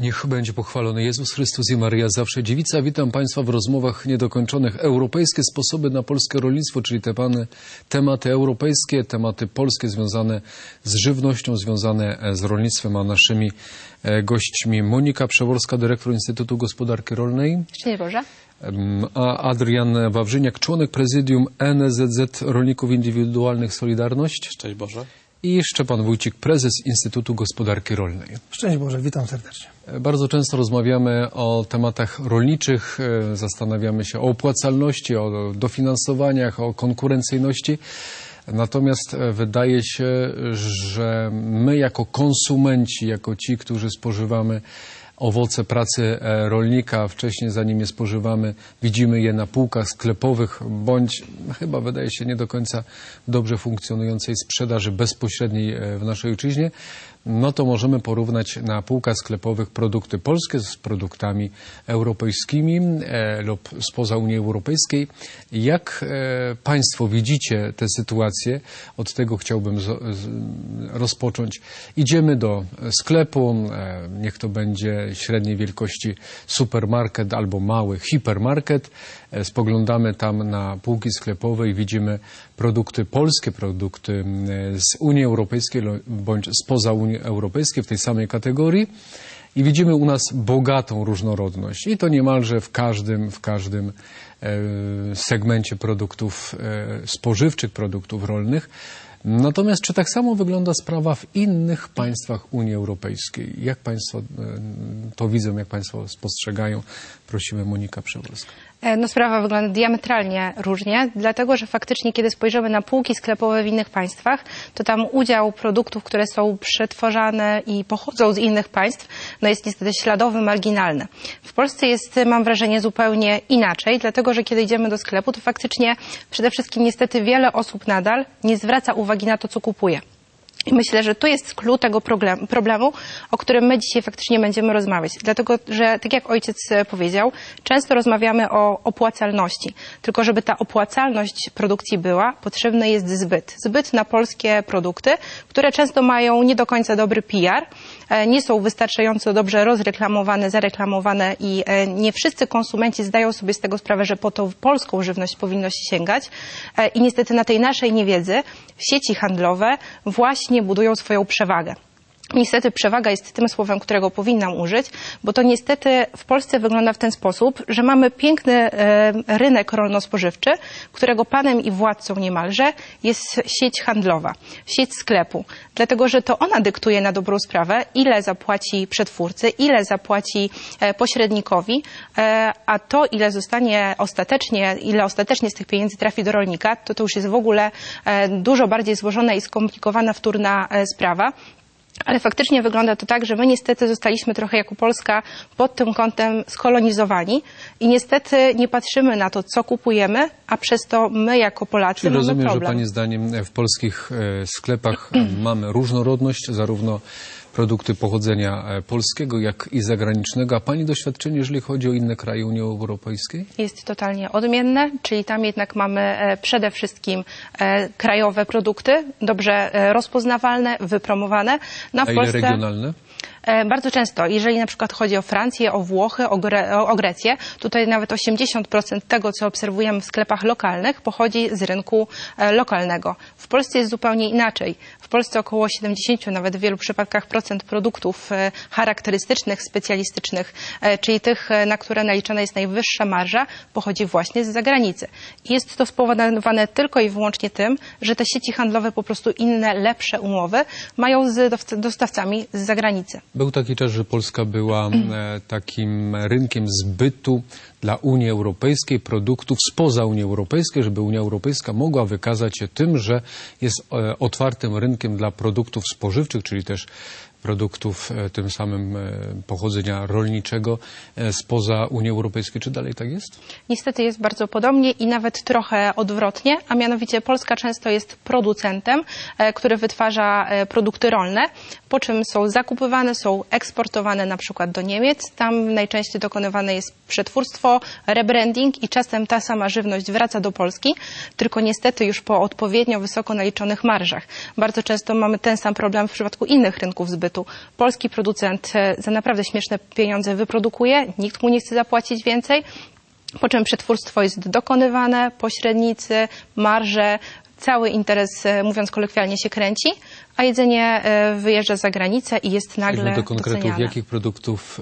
Niech będzie pochwalony Jezus Chrystus i Maryja zawsze dziewica. Witam Państwa w rozmowach niedokończonych. Europejskie sposoby na polskie rolnictwo, czyli te tematy europejskie, tematy polskie związane z żywnością, związane z rolnictwem, a naszymi gośćmi Monika Przeworska, dyrektor Instytutu Gospodarki Rolnej. Szczęść Boże. A Adrian Wawrzyniak, członek prezydium NSZZ Rolników Indywidualnych Solidarność. Szczęść Boże. I Szczepan Wójcik, prezes Instytutu Gospodarki Rolnej. Szczęść Boże, witam serdecznie. Bardzo często rozmawiamy o tematach rolniczych, zastanawiamy się o opłacalności, o dofinansowaniach, o konkurencyjności. Natomiast wydaje się, że my jako konsumenci, jako ci, którzy spożywamy owoce pracy rolnika, wcześniej zanim je spożywamy, widzimy je na półkach sklepowych, bądź chyba wydaje się nie do końca dobrze funkcjonującej sprzedaży bezpośredniej w naszej ojczyźnie, no to możemy porównać na półkach sklepowych produkty polskie z produktami europejskimi lub spoza Unii Europejskiej. Jak Państwo widzicie tę sytuację? Od tego chciałbym rozpocząć. Idziemy do sklepu, niech to będzie średniej wielkości supermarket albo mały hipermarket. Spoglądamy tam na półki sklepowe i widzimy produkty polskie, produkty z Unii Europejskiej bądź spoza Unii Europejskiej w tej samej kategorii i widzimy u nas bogatą różnorodność i to niemalże w każdym segmencie produktów spożywczych, produktów rolnych. Natomiast czy tak samo wygląda sprawa w innych państwach Unii Europejskiej? Jak Państwo to widzą, jak Państwo spostrzegają? Prosimy Monika Przeworska. No, sprawa wygląda diametralnie różnie, dlatego że faktycznie kiedy spojrzymy na półki sklepowe w innych państwach, to tam udział produktów, które są przetwarzane i pochodzą z innych państw, no jest niestety śladowy, marginalny. W Polsce jest, mam wrażenie, zupełnie inaczej, dlatego że kiedy idziemy do sklepu, to faktycznie przede wszystkim niestety wiele osób nadal nie zwraca uwagi na to, co kupuje. I myślę, że tu jest klucz tego problemu, o którym my dzisiaj faktycznie będziemy rozmawiać. Dlatego, że tak jak ojciec powiedział, często rozmawiamy o opłacalności. Tylko żeby ta opłacalność produkcji była, potrzebny jest zbyt. Zbyt na polskie produkty, które często mają nie do końca dobry PR, nie są wystarczająco dobrze rozreklamowane, zareklamowane i nie wszyscy konsumenci zdają sobie z tego sprawę, że po tą polską żywność powinno się sięgać. I niestety na tej naszej niewiedzy sieci handlowe właśnie budują swoją przewagę. Niestety przewaga jest tym słowem, którego powinnam użyć, bo to niestety w Polsce wygląda w ten sposób, że mamy piękny rynek rolno-spożywczy, którego panem i władcą niemalże jest sieć handlowa, sieć sklepu. Dlatego, że to ona dyktuje na dobrą sprawę, ile zapłaci przetwórcy, ile zapłaci pośrednikowi, a to, ile zostanie ile ostatecznie z tych pieniędzy trafi do rolnika, to już jest w ogóle dużo bardziej złożona i skomplikowana, wtórna sprawa. Ale faktycznie wygląda to tak, że my niestety zostaliśmy trochę jako Polska pod tym kątem skolonizowani i niestety nie patrzymy na to, co kupujemy, a przez to my jako Polacy mamy rozumiem, problem. że Pani zdaniem w polskich sklepach mamy różnorodność, zarówno produkty pochodzenia polskiego, jak i zagranicznego. A Pani doświadczenie, jeżeli chodzi o inne kraje Unii Europejskiej? Jest totalnie odmienne, czyli tam jednak mamy przede wszystkim krajowe produkty, dobrze rozpoznawalne, wypromowane. No, a ile regionalne? Bardzo często, jeżeli na przykład chodzi o Francję, o Włochy, o Grecję, tutaj nawet 80% tego, co obserwujemy w sklepach lokalnych, pochodzi z rynku lokalnego. W Polsce jest zupełnie inaczej. W Polsce około 70, nawet w wielu przypadkach procent produktów charakterystycznych, specjalistycznych, czyli tych, na które naliczana jest najwyższa marża, pochodzi właśnie z zagranicy. Jest to spowodowane tylko i wyłącznie tym, że te sieci handlowe po prostu inne, lepsze umowy mają z dostawcami z zagranicy. Był taki czas, że Polska była takim rynkiem zbytu dla Unii Europejskiej, produktów spoza Unii Europejskiej, żeby Unia Europejska mogła wykazać się tym, że jest otwartym rynkiem dla produktów spożywczych, czyli też produktów tym samym pochodzenia rolniczego spoza Unii Europejskiej. Czy dalej tak jest? Niestety jest bardzo podobnie i nawet trochę odwrotnie, a mianowicie Polska często jest producentem, który wytwarza produkty rolne, po czym są zakupywane, są eksportowane na przykład do Niemiec. Tam najczęściej dokonywane jest przetwórstwo, rebranding i czasem ta sama żywność wraca do Polski, tylko niestety już po odpowiednio wysoko naliczonych marżach. Bardzo często mamy ten sam problem w przypadku innych rynków zbytu. zbytu. Polski producent za naprawdę śmieszne pieniądze wyprodukuje, nikt mu nie chce zapłacić więcej, po czym przetwórstwo jest dokonywane, pośrednicy, marże, cały interes, mówiąc kolokwialnie, się kręci, a jedzenie wyjeżdża za granicę i jest nagle do konkretów, doceniane. jakich produktów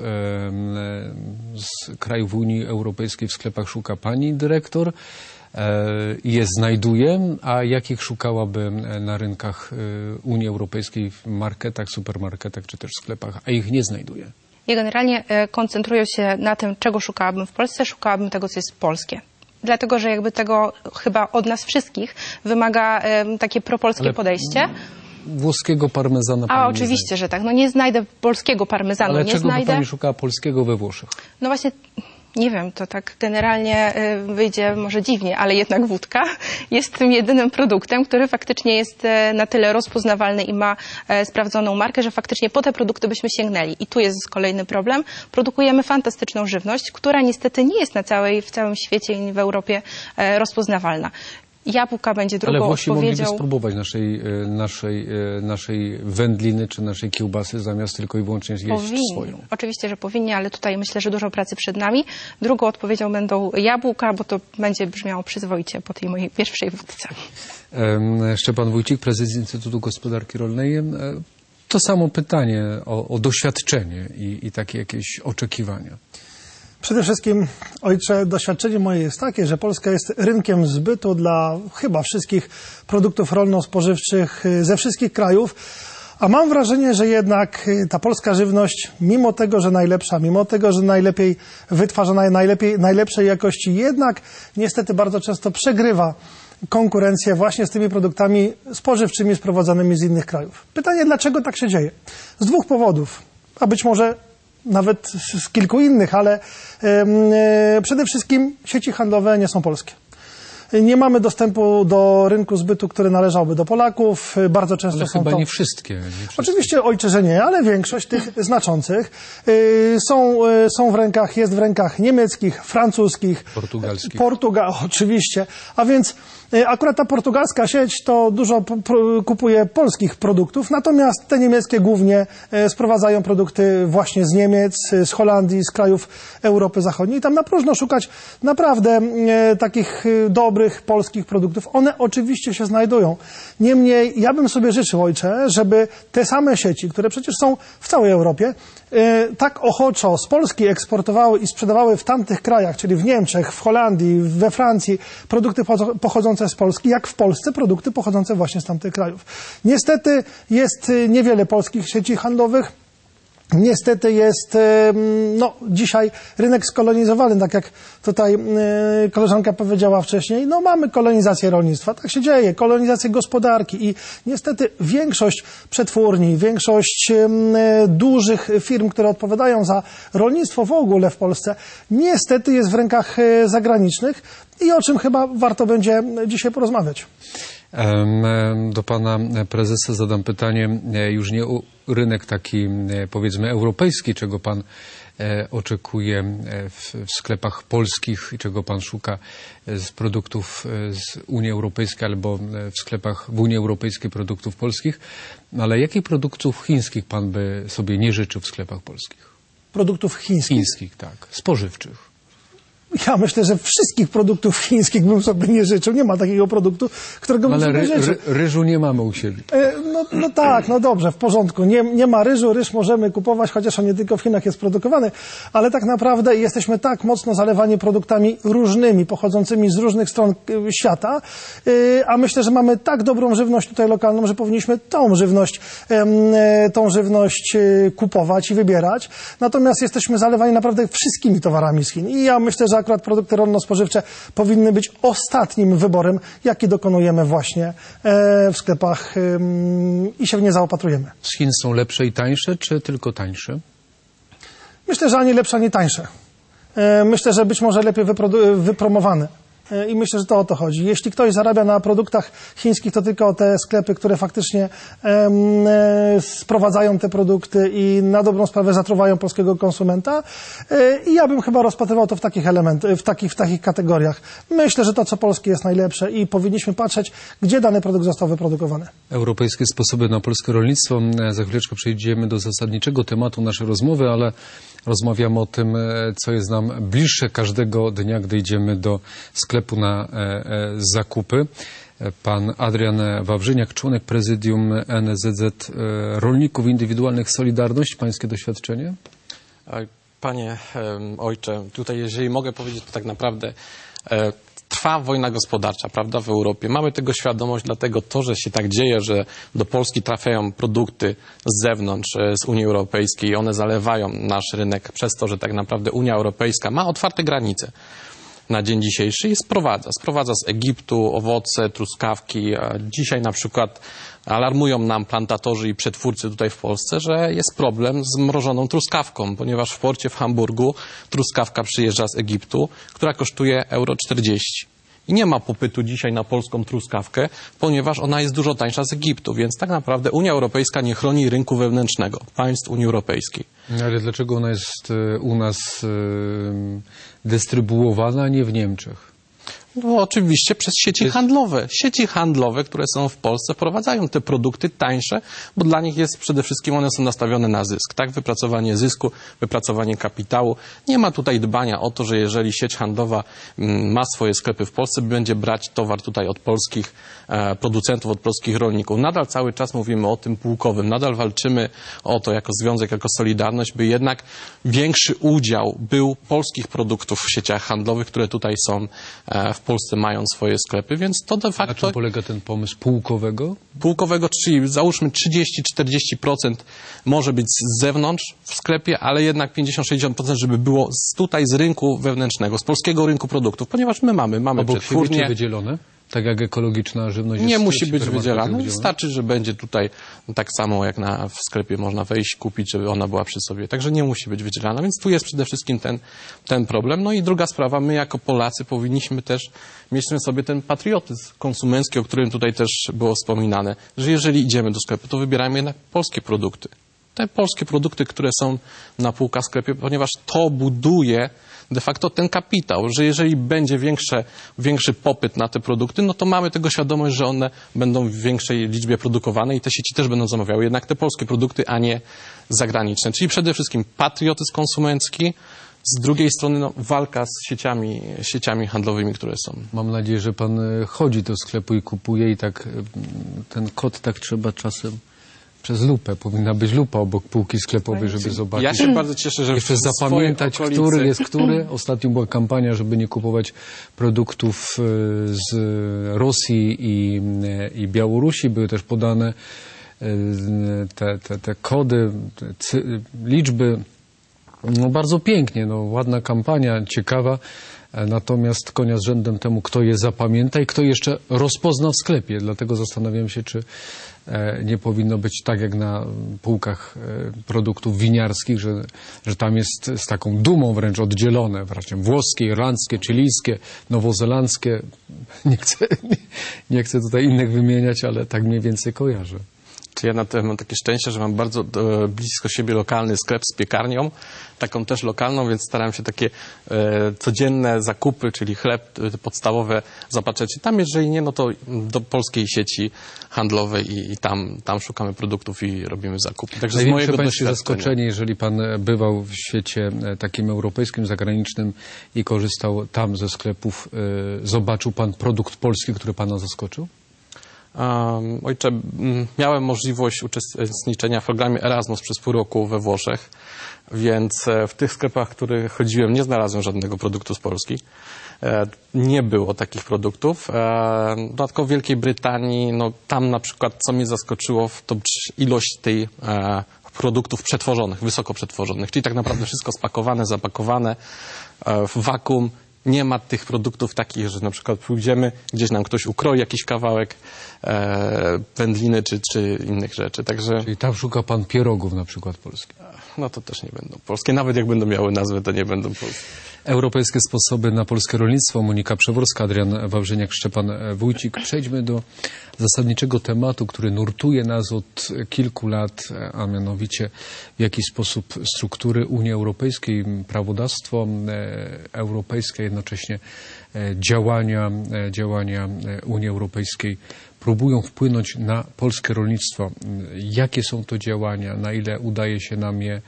z krajów Unii Europejskiej w sklepach szuka pani dyrektor i je znajduje, a jakich szukałaby na rynkach Unii Europejskiej w marketach, supermarketach czy też sklepach, a ich nie znajduje? Ja generalnie koncentruję się na tym, czego szukałabym w Polsce, szukałabym tego, co jest polskie. Dlatego, że jakby tego chyba od nas wszystkich wymaga takie propolskie podejście. Włoskiego parmezana pani A nie oczywiście, znajdzie. że tak. No nie znajdę polskiego parmezanu, Ale nie czego by znajdę. pani szukała polskiego we Włoszech? No właśnie, nie wiem, to tak generalnie wyjdzie może dziwnie, ale jednak wódka jest tym jedynym produktem, który faktycznie jest na tyle rozpoznawalny i ma sprawdzoną markę, że faktycznie po te produkty byśmy sięgnęli. I tu jest kolejny problem. Produkujemy fantastyczną żywność, która niestety nie jest w całym świecie i w Europie rozpoznawalna. Jabłka będzie drugą Ale Włosi mogliby odpowiedzią. spróbować naszej wędliny czy naszej kiełbasy zamiast tylko i wyłącznie jeść swoją. Oczywiście, że powinni, ale tutaj myślę, że dużo pracy przed nami. Drugą odpowiedzią będą jabłka, bo to będzie brzmiało przyzwoicie po tej mojej pierwszej wódce. Szczepan Wójcik, prezes Instytutu Gospodarki Rolnej. To samo pytanie o doświadczenie i takie jakieś oczekiwania. Przede wszystkim, ojcze, doświadczenie moje jest takie, że Polska jest rynkiem zbytu dla chyba wszystkich produktów rolno-spożywczych ze wszystkich krajów, a mam wrażenie, że jednak ta polska żywność, mimo tego, że najlepsza, mimo tego, że najlepiej wytwarzana, najlepszej jakości, jednak niestety bardzo często przegrywa konkurencję właśnie z tymi produktami spożywczymi sprowadzanymi z innych krajów. Pytanie, dlaczego tak się dzieje? Z dwóch powodów, a być może nawet z kilku innych, ale przede wszystkim sieci handlowe nie są polskie. Nie mamy dostępu do rynku zbytu, który należałby do Polaków. Bardzo często Ale są chyba to... nie wszystkie. Oczywiście, ojcze, że nie, ale większość tych znaczących jest w rękach niemieckich, francuskich, Portugalskich. Oczywiście. A więc akurat ta portugalska sieć to dużo kupuje polskich produktów, natomiast te niemieckie głównie sprowadzają produkty właśnie z Niemiec, z Holandii, z krajów Europy Zachodniej. Tam na próżno szukać naprawdę takich dobrych polskich produktów. One oczywiście się znajdują. Niemniej ja bym sobie życzył, ojcze, żeby te same sieci, które przecież są w całej Europie, tak ochoczo z Polski eksportowały i sprzedawały w tamtych krajach, czyli w Niemczech, w Holandii, we Francji, produkty pochodzące z Polski, jak w Polsce produkty pochodzące właśnie z tamtych krajów. Niestety jest niewiele polskich sieci handlowych. Niestety jest dzisiaj rynek skolonizowany, tak jak tutaj koleżanka powiedziała wcześniej. No mamy kolonizację rolnictwa, tak się dzieje, kolonizację gospodarki i niestety większość przetwórni, większość dużych firm, które odpowiadają za rolnictwo w ogóle w Polsce, niestety jest w rękach zagranicznych i o czym chyba warto będzie dzisiaj porozmawiać. Do pana prezesa zadam pytanie już nie o rynek taki, powiedzmy, europejski, czego pan oczekuje w sklepach polskich i czego pan szuka z produktów z Unii Europejskiej albo w sklepach w Unii Europejskiej produktów polskich, ale jakich produktów chińskich pan by sobie nie życzył w sklepach polskich? Produktów chińskich? Chińskich, tak. Spożywczych. Ja myślę, że wszystkich produktów chińskich bym sobie nie życzył. Nie ma takiego produktu, którego bym sobie życzył. Ryżu nie mamy u siebie. No tak, no dobrze, w porządku. Nie ma ryżu, ryż możemy kupować, chociaż on nie tylko w Chinach jest produkowany, ale tak naprawdę jesteśmy tak mocno zalewani produktami różnymi, pochodzącymi z różnych stron świata, a myślę, że mamy tak dobrą żywność tutaj lokalną, że powinniśmy tą żywność kupować i wybierać. Natomiast jesteśmy zalewani naprawdę wszystkimi towarami z Chin. I ja myślę, że akurat produkty rolno-spożywcze powinny być ostatnim wyborem, jaki dokonujemy właśnie w sklepach i się w nie zaopatrujemy. Z Chin są lepsze i tańsze, czy tylko tańsze? Myślę, że ani lepsze, ani tańsze. Myślę, że być może lepiej wypromowane. I myślę, że to o to chodzi. Jeśli ktoś zarabia na produktach chińskich, to tylko te sklepy, które faktycznie sprowadzają te produkty i na dobrą sprawę zatruwają polskiego konsumenta. I ja bym chyba rozpatrywał to w takich elementach, w takich kategoriach. Myślę, że to, co polskie, jest najlepsze i powinniśmy patrzeć, gdzie dany produkt został wyprodukowany. Europejskie sposoby na polskie rolnictwo. Za chwileczkę przejdziemy do zasadniczego tematu naszej rozmowy, ale rozmawiamy o tym, co jest nam bliższe każdego dnia, gdy idziemy do sklepu na zakupy. Pan Adrian Wawrzyniak, członek prezydium NSZZ Rolników Indywidualnych Solidarność. Pańskie doświadczenie? Panie ojcze, tutaj jeżeli mogę powiedzieć, to tak naprawdę trwa wojna gospodarcza, prawda, w Europie. Mamy tego świadomość, dlatego to, że się tak dzieje, że do Polski trafiają produkty z zewnątrz, z Unii Europejskiej i one zalewają nasz rynek przez to, że tak naprawdę Unia Europejska ma otwarte granice na dzień dzisiejszy i sprowadza z Egiptu owoce, truskawki. Dzisiaj na przykład alarmują nam plantatorzy i przetwórcy tutaj w Polsce, że jest problem z mrożoną truskawką, ponieważ w porcie w Hamburgu truskawka przyjeżdża z Egiptu, która kosztuje €40. I nie ma popytu dzisiaj na polską truskawkę, ponieważ ona jest dużo tańsza z Egiptu, więc tak naprawdę Unia Europejska nie chroni rynku wewnętrznego państw Unii Europejskiej. Ale dlaczego ona jest u nas dystrybuowana, a nie w Niemczech? No oczywiście przez sieci handlowe. Sieci handlowe, które są w Polsce, wprowadzają te produkty tańsze, bo dla nich jest przede wszystkim, one są nastawione na zysk, tak? Wypracowanie zysku, wypracowanie kapitału. Nie ma tutaj dbania o to, że jeżeli sieć handlowa ma swoje sklepy w Polsce, będzie brać towar tutaj od polskich producentów, od polskich rolników. Nadal cały czas mówimy o tym półkowym, nadal walczymy o to jako związek, jako Solidarność, by jednak większy udział był polskich produktów w sieciach handlowych, które tutaj są w Polsce, mają swoje sklepy, więc to de facto... Na czym polega ten pomysł półkowego? Półkowego, czyli załóżmy 30-40% może być z zewnątrz w sklepie, ale jednak 50-60%, żeby było tutaj z rynku wewnętrznego, z polskiego rynku produktów, ponieważ my mamy przetwórnie... wydzielone? Tak jak ekologiczna żywność nie jest musi być wydzielana. Wystarczy, że będzie tutaj tak samo jak w sklepie można wejść, kupić, żeby ona była przy sobie. Także nie musi być wydzielana, więc tu jest przede wszystkim ten problem. No i druga sprawa, my jako Polacy powinniśmy też mieć w sobie ten patriotyzm konsumencki, o którym tutaj też było wspominane, że jeżeli idziemy do sklepu, to wybierajmy jednak polskie produkty. Te polskie produkty, które są na półkach w sklepie, ponieważ to buduje de facto ten kapitał, że jeżeli będzie większy popyt na te produkty, no to mamy tego świadomość, że one będą w większej liczbie produkowane i te sieci też będą zamawiały jednak te polskie produkty, a nie zagraniczne. Czyli przede wszystkim patriotyzm konsumencki, z drugiej strony walka z sieciami handlowymi, które są. Mam nadzieję, że pan chodzi do sklepu i kupuje i tak ten kod tak trzeba czasem przez lupę. Powinna być lupa obok półki sklepowej, żeby zobaczyć. Ja się bardzo cieszę, że jeszcze zapamiętać, który jest który. Ostatnio była kampania, żeby nie kupować produktów z Rosji i Białorusi. Były też podane te kody, liczby. No bardzo pięknie, no ładna kampania, ciekawa. Natomiast konia z rzędem temu, kto je zapamięta i kto jeszcze rozpozna w sklepie. Dlatego zastanawiam się, czy nie powinno być tak jak na półkach produktów winiarskich, że tam jest z taką dumą wręcz oddzielone. Właśnie włoskie, irlandzkie, chilijskie, nowozelandzkie. Nie chcę tutaj innych wymieniać, ale tak mniej więcej kojarzę. Ja mam takie szczęście, że mam bardzo blisko siebie lokalny sklep z piekarnią, taką też lokalną, więc staram się takie codzienne zakupy, czyli chleb, podstawowe zapatrzeć. Tam jeżeli nie, no to do polskiej sieci handlowej i tam szukamy produktów i robimy zakupy. Także z mojego doświadczenia. Zaskoczenie, jeżeli pan bywał w świecie takim europejskim, zagranicznym i korzystał tam ze sklepów, zobaczył pan produkt polski, który pana zaskoczył? Ojcze, miałem możliwość uczestniczenia w programie Erasmus przez pół roku we Włoszech, więc w tych sklepach, w których chodziłem, nie znalazłem żadnego produktu z Polski. Nie było takich produktów. Dodatkowo w Wielkiej Brytanii, no tam na przykład, co mnie zaskoczyło, to ilość tej produktów przetworzonych, wysoko przetworzonych, czyli tak naprawdę wszystko spakowane, zapakowane w wakuum. nie ma tych produktów takich, że na przykład pójdziemy, gdzieś nam ktoś ukroi jakiś kawałek wędliny czy innych rzeczy. Także Czyli tam szuka pan pierogów na przykład polskich. no to też nie będą polskie. Nawet jak będą miały nazwę, to nie będą polskie. Europejskie sposoby na polskie rolnictwo. Monika Przeworska, Adrian Wawrzyniak, Szczepan Wójcik. Przejdźmy do zasadniczego tematu, który nurtuje nas od kilku lat, a mianowicie w jaki sposób struktury Unii Europejskiej, prawodawstwo europejskie, jednocześnie działania Unii Europejskiej próbują wpłynąć na polskie rolnictwo. Jakie są to działania, na ile udaje się nam je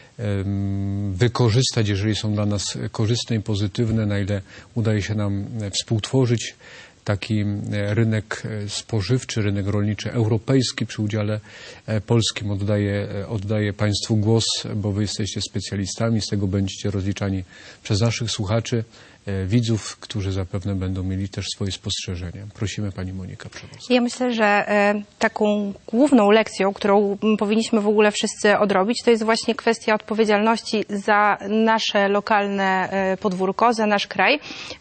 wykorzystać, jeżeli są dla nas korzystne i pozytywne, na ile udaje się nam współtworzyć taki rynek spożywczy, rynek rolniczy europejski przy udziale polskim. Oddaję Państwu głos, bo Wy jesteście specjalistami, z tego będziecie rozliczani przez naszych słuchaczy, widzów, którzy zapewne będą mieli też swoje spostrzeżenia. Prosimy Pani Monika Przeworska. Ja myślę, że taką główną lekcją, którą powinniśmy w ogóle wszyscy odrobić, to jest właśnie kwestia odpowiedzialności za nasze lokalne podwórko, za nasz kraj,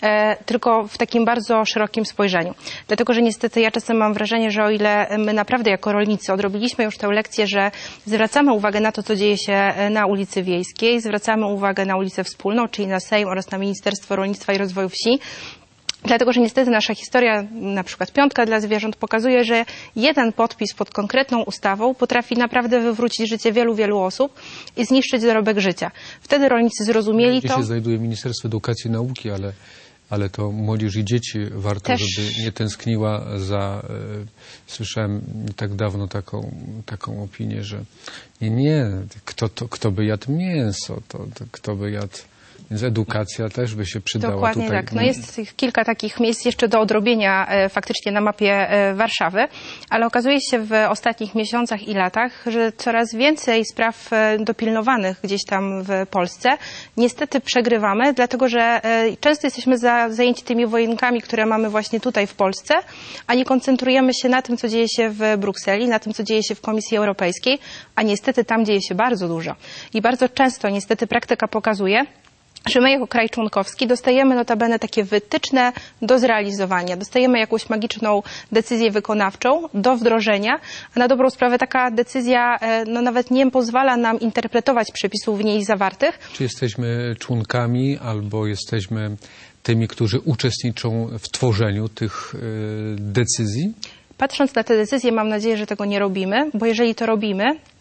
tylko w takim bardzo szerokim spojrzeniu. Dlatego, że niestety ja czasem mam wrażenie, że o ile my naprawdę jako rolnicy odrobiliśmy już tę lekcję, że zwracamy uwagę na to, co dzieje się na ulicy Wiejskiej, zwracamy uwagę na ulicę Wspólną, czyli na Sejm oraz na Ministerstwo Rolnictwa i Rozwoju Wsi, dlatego, że niestety nasza historia, na przykład Piątka dla zwierząt, pokazuje, że jeden podpis pod konkretną ustawą potrafi naprawdę wywrócić życie wielu, wielu osób i zniszczyć dorobek życia. Wtedy rolnicy zrozumieli Gdzie to. się znajduje Ministerstwo Edukacji i Nauki, ale to młodzież i dzieci warto, Też. żeby nie tęskniła za... Słyszałem nie tak dawno taką opinię, że nie, kto by jadł mięso, to kto by jadł... Więc edukacja też by się przydała. Dokładnie tutaj. tak. No jest kilka takich miejsc jeszcze do odrobienia faktycznie na mapie Warszawy, ale okazuje się w ostatnich miesiącach i latach, że coraz więcej spraw dopilnowanych gdzieś tam w Polsce niestety przegrywamy, dlatego że często jesteśmy zajęci tymi wojenkami, które mamy właśnie tutaj w Polsce, a nie koncentrujemy się na tym, co dzieje się w Brukseli, na tym, co dzieje się w Komisji Europejskiej, a niestety tam dzieje się bardzo dużo. I bardzo często niestety praktyka pokazuje, że my jako kraj członkowski dostajemy notabene takie wytyczne do zrealizowania. Dostajemy jakąś magiczną decyzję wykonawczą do wdrożenia, a na dobrą sprawę taka decyzja nawet nie pozwala nam interpretować przepisów w niej zawartych. Czy jesteśmy członkami albo jesteśmy tymi, którzy uczestniczą w tworzeniu tych decyzji? Patrząc na te decyzje, mam nadzieję, że tego nie robimy, bo jeżeli to robimy,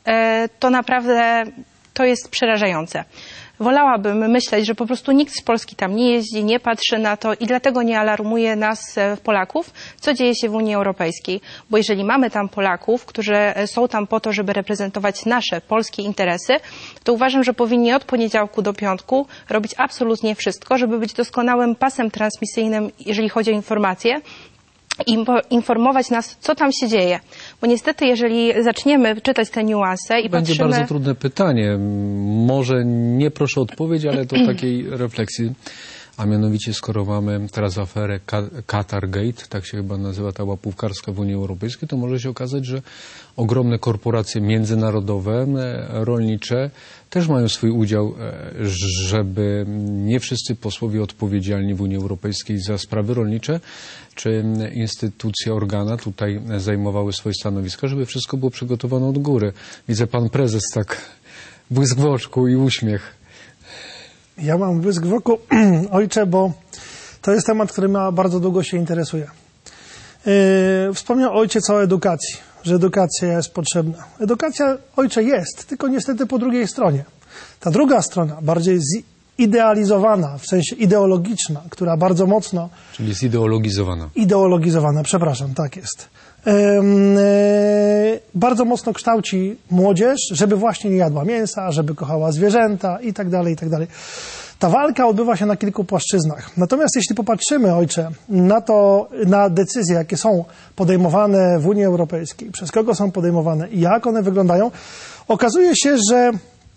to naprawdę to jest przerażające. Wolałabym myśleć, że po prostu nikt z Polski tam nie jeździ, nie patrzy na to i dlatego nie alarmuje nas, Polaków, co dzieje się w Unii Europejskiej. Bo jeżeli mamy tam Polaków, którzy są tam po to, żeby reprezentować nasze polskie interesy, to uważam, że powinni od poniedziałku do piątku robić absolutnie wszystko, żeby być doskonałym pasem transmisyjnym, jeżeli chodzi o informacje, i informować nas, co tam się dzieje. Bo niestety, jeżeli zaczniemy czytać te niuanse i Będzie patrzymy... bardzo trudne pytanie. Może nie proszę o odpowiedź, ale do takiej refleksji. A mianowicie, skoro mamy teraz aferę Qatargate, tak się chyba nazywa ta łapówkarska w Unii Europejskiej, to może się okazać, że ogromne korporacje międzynarodowe, rolnicze też mają swój udział, żeby nie wszyscy posłowie odpowiedzialni w Unii Europejskiej za sprawy rolnicze, czy instytucje, organa tutaj zajmowały swoje stanowiska, żeby wszystko było przygotowane od góry. Widzę pan prezes tak błysk w oczku i uśmiech. Ja mam błysk w oku, ojcze, bo to jest temat, który mnie bardzo długo się interesuje. Wspomniał ojciec o edukacji, że edukacja jest potrzebna. Edukacja, ojcze, jest, tylko niestety po drugiej stronie. Ta druga strona, bardziej zidealizowana, w sensie ideologiczna, która bardzo mocno... Czyli zideologizowana. Ideologizowana, przepraszam, tak jest. Bardzo mocno kształci młodzież, żeby właśnie nie jadła mięsa, żeby kochała zwierzęta i tak dalej, i tak dalej. Ta walka odbywa się na kilku płaszczyznach. Natomiast jeśli popatrzymy, ojcze, na decyzje, jakie są podejmowane w Unii Europejskiej, przez kogo są podejmowane i jak one wyglądają, okazuje się, że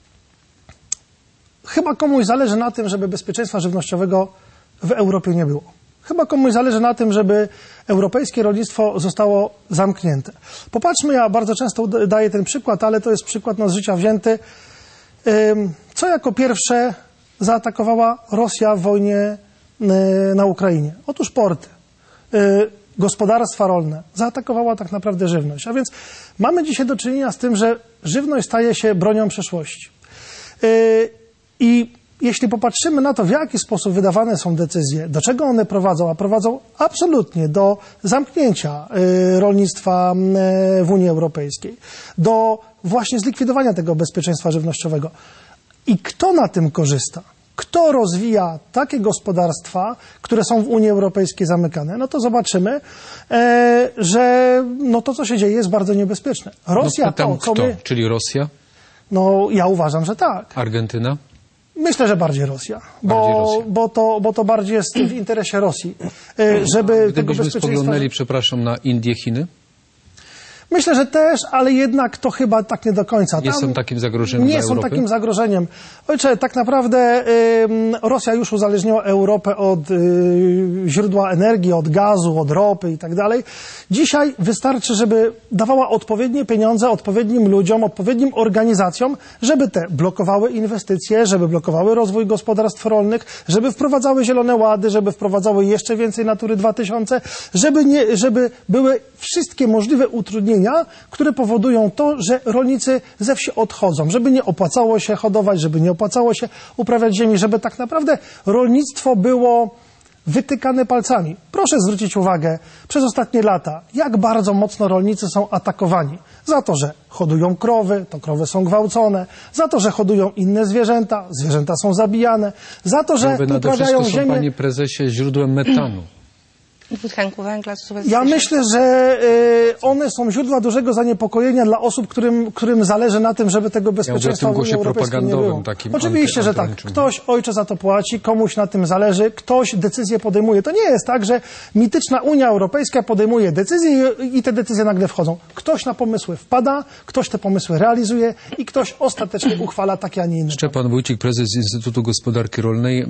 chyba komuś zależy na tym, żeby bezpieczeństwa żywnościowego w Europie nie było. Chyba komuś zależy na tym, żeby europejskie rolnictwo zostało zamknięte. Popatrzmy, ja bardzo często daję ten przykład, ale to jest przykład z życia wzięty. Co jako pierwsze zaatakowała Rosja w wojnie na Ukrainie? Otóż porty, gospodarstwa rolne, zaatakowała tak naprawdę żywność. A więc mamy dzisiaj do czynienia z tym, że żywność staje się bronią przyszłości. I jeśli popatrzymy na to, w jaki sposób wydawane są decyzje, do czego one prowadzą, a prowadzą absolutnie do zamknięcia rolnictwa w Unii Europejskiej, do właśnie zlikwidowania tego bezpieczeństwa żywnościowego. I kto na tym korzysta? Kto rozwija takie gospodarstwa, które są w Unii Europejskiej zamykane? No to zobaczymy, że no to, co się dzieje, jest bardzo niebezpieczne. Rosja no pytam, to, co kto? my... Czyli Rosja? No ja uważam, że tak. Argentyna? Myślę, że bardziej Rosja, bo to bardziej jest w interesie Rosji, żeby tego Gdybyśmy bezpieczeństwa... spoglądali, przepraszam, na Indie, Chiny? Myślę, że też, ale jednak to chyba tak nie do końca. Nie są takim zagrożeniem Nie dla są Europy? takim zagrożeniem. Ojcze, tak naprawdę Rosja już uzależniła Europę od źródła energii, od gazu, od ropy i tak dalej. Dzisiaj wystarczy, żeby dawała odpowiednie pieniądze odpowiednim ludziom, odpowiednim organizacjom, żeby te blokowały inwestycje, żeby blokowały rozwój gospodarstw rolnych, żeby wprowadzały zielone łady, żeby wprowadzały jeszcze więcej Natury 2000, żeby były wszystkie możliwe utrudnienia, które powodują to, że rolnicy ze wsi odchodzą, żeby nie opłacało się hodować, żeby nie opłacało się uprawiać ziemi, żeby tak naprawdę rolnictwo było wytykane palcami. Proszę zwrócić uwagę przez ostatnie lata, jak bardzo mocno rolnicy są atakowani. Za to, że hodują krowy, to krowy są gwałcone, za to, że hodują inne zwierzęta, zwierzęta są zabijane, za to, że uprawiają są, ziemię... panie prezesie, źródłem metanu. Dwutlenku węgla. Ja myślę, że one są źródła dużego zaniepokojenia dla osób, którym zależy na tym, żeby tego bezpieczeństwa w Unii Europejskiej nie było. Oczywiście, że tak. Ktoś, ojcze, za to płaci, komuś na tym zależy, ktoś decyzję podejmuje. To nie jest tak, że mityczna Unia Europejska podejmuje decyzje i te decyzje nagle wchodzą. Ktoś na pomysły wpada, ktoś te pomysły realizuje i ktoś ostatecznie uchwala takie, a nie inne. Szczepan Wójcik, prezes Instytutu Gospodarki Rolnej,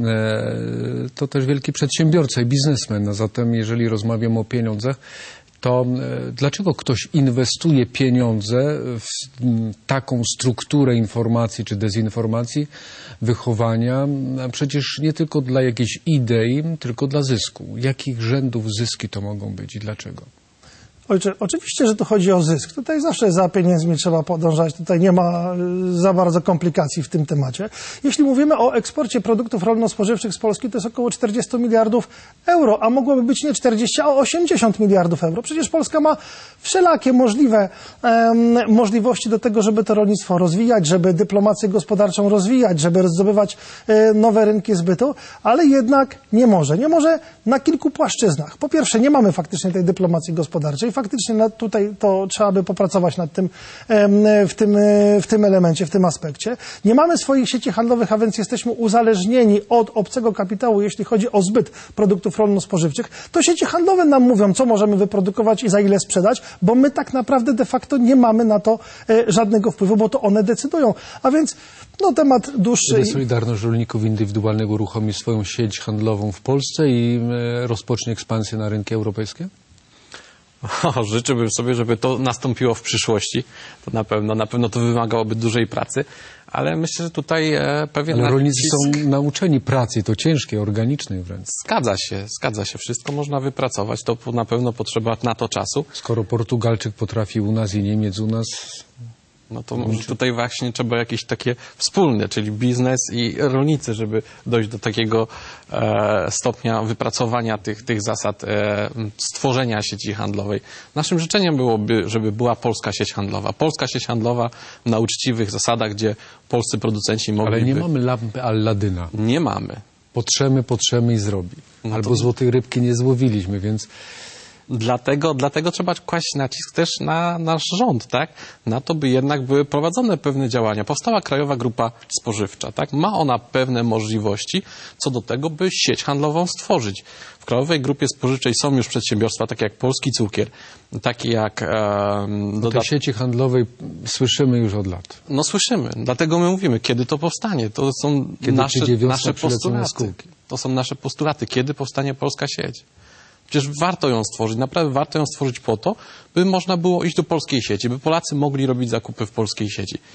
to też wielki przedsiębiorca i biznesmen. A zatem jeżeli rozmawiamy o pieniądzach, to dlaczego ktoś inwestuje pieniądze w taką strukturę informacji czy dezinformacji, wychowania, a przecież nie tylko dla jakiejś idei, tylko dla zysku? Jakich rzędów zyski to mogą być i dlaczego? Ojcze, oczywiście, że tu chodzi o zysk. Tutaj zawsze za pieniędzmi trzeba podążać. Tutaj nie ma za bardzo komplikacji w tym temacie. Jeśli mówimy o eksporcie produktów rolno-spożywczych z Polski, to jest około 40 miliardów euro, a mogłoby być nie 40, a 80 miliardów euro. Przecież Polska ma wszelakie możliwe możliwości do tego, żeby to rolnictwo rozwijać, żeby dyplomację gospodarczą rozwijać, żeby zdobywać nowe rynki zbytu, ale jednak nie może. Nie może na kilku płaszczyznach. Po pierwsze, nie mamy faktycznie tej dyplomacji gospodarczej. Faktycznie tutaj to trzeba by popracować nad tym, w tym elemencie, w tym aspekcie. Nie mamy swoich sieci handlowych, a więc jesteśmy uzależnieni od obcego kapitału, jeśli chodzi o zbyt produktów rolno-spożywczych. To sieci handlowe nam mówią, co możemy wyprodukować i za ile sprzedać, bo my tak naprawdę de facto nie mamy na to żadnego wpływu, bo to one decydują. A więc no, temat dłuższy. Kiedy Solidarność Rolników Indywidualnych uruchomi swoją sieć handlową w Polsce i rozpocznie ekspansję na rynki europejskie? Życzyłbym sobie, żeby to nastąpiło w przyszłości. To na pewno to wymagałoby dużej pracy, ale myślę, że tutaj pewien... Ale rolnicy są nauczeni pracy, to ciężkiej, organicznej wręcz. Zgadza się. Wszystko można wypracować, to na pewno potrzeba na to czasu. Skoro Portugalczyk potrafi u nas i Niemiec u nas... No to może tutaj właśnie trzeba jakieś takie wspólne, czyli biznes i rolnicy, żeby dojść do takiego stopnia wypracowania tych zasad, stworzenia sieci handlowej. Naszym życzeniem byłoby, żeby była polska sieć handlowa. Polska sieć handlowa na uczciwych zasadach, gdzie polscy producenci mogliby... Ale nie mamy lampy Alladyna. Nie mamy. Potrzemy i zrobi. No albo złotej rybki nie złowiliśmy, więc... Dlatego trzeba kłaść nacisk też na nasz rząd, tak? Na to, by jednak były prowadzone pewne działania. Powstała Krajowa Grupa Spożywcza, tak? Ma ona pewne możliwości co do tego, by sieć handlową stworzyć. W Krajowej Grupie Spożywczej są już przedsiębiorstwa, takie jak Polski Cukier, takie jak... O tej sieci handlowej słyszymy już od lat. No słyszymy, dlatego my mówimy, kiedy to powstanie. To są nasze postulaty. To są nasze postulaty, kiedy powstanie polska sieć. Przecież warto ją stworzyć, naprawdę warto ją stworzyć po to, by można było iść do polskiej sieci, by Polacy mogli robić zakupy w polskiej sieci.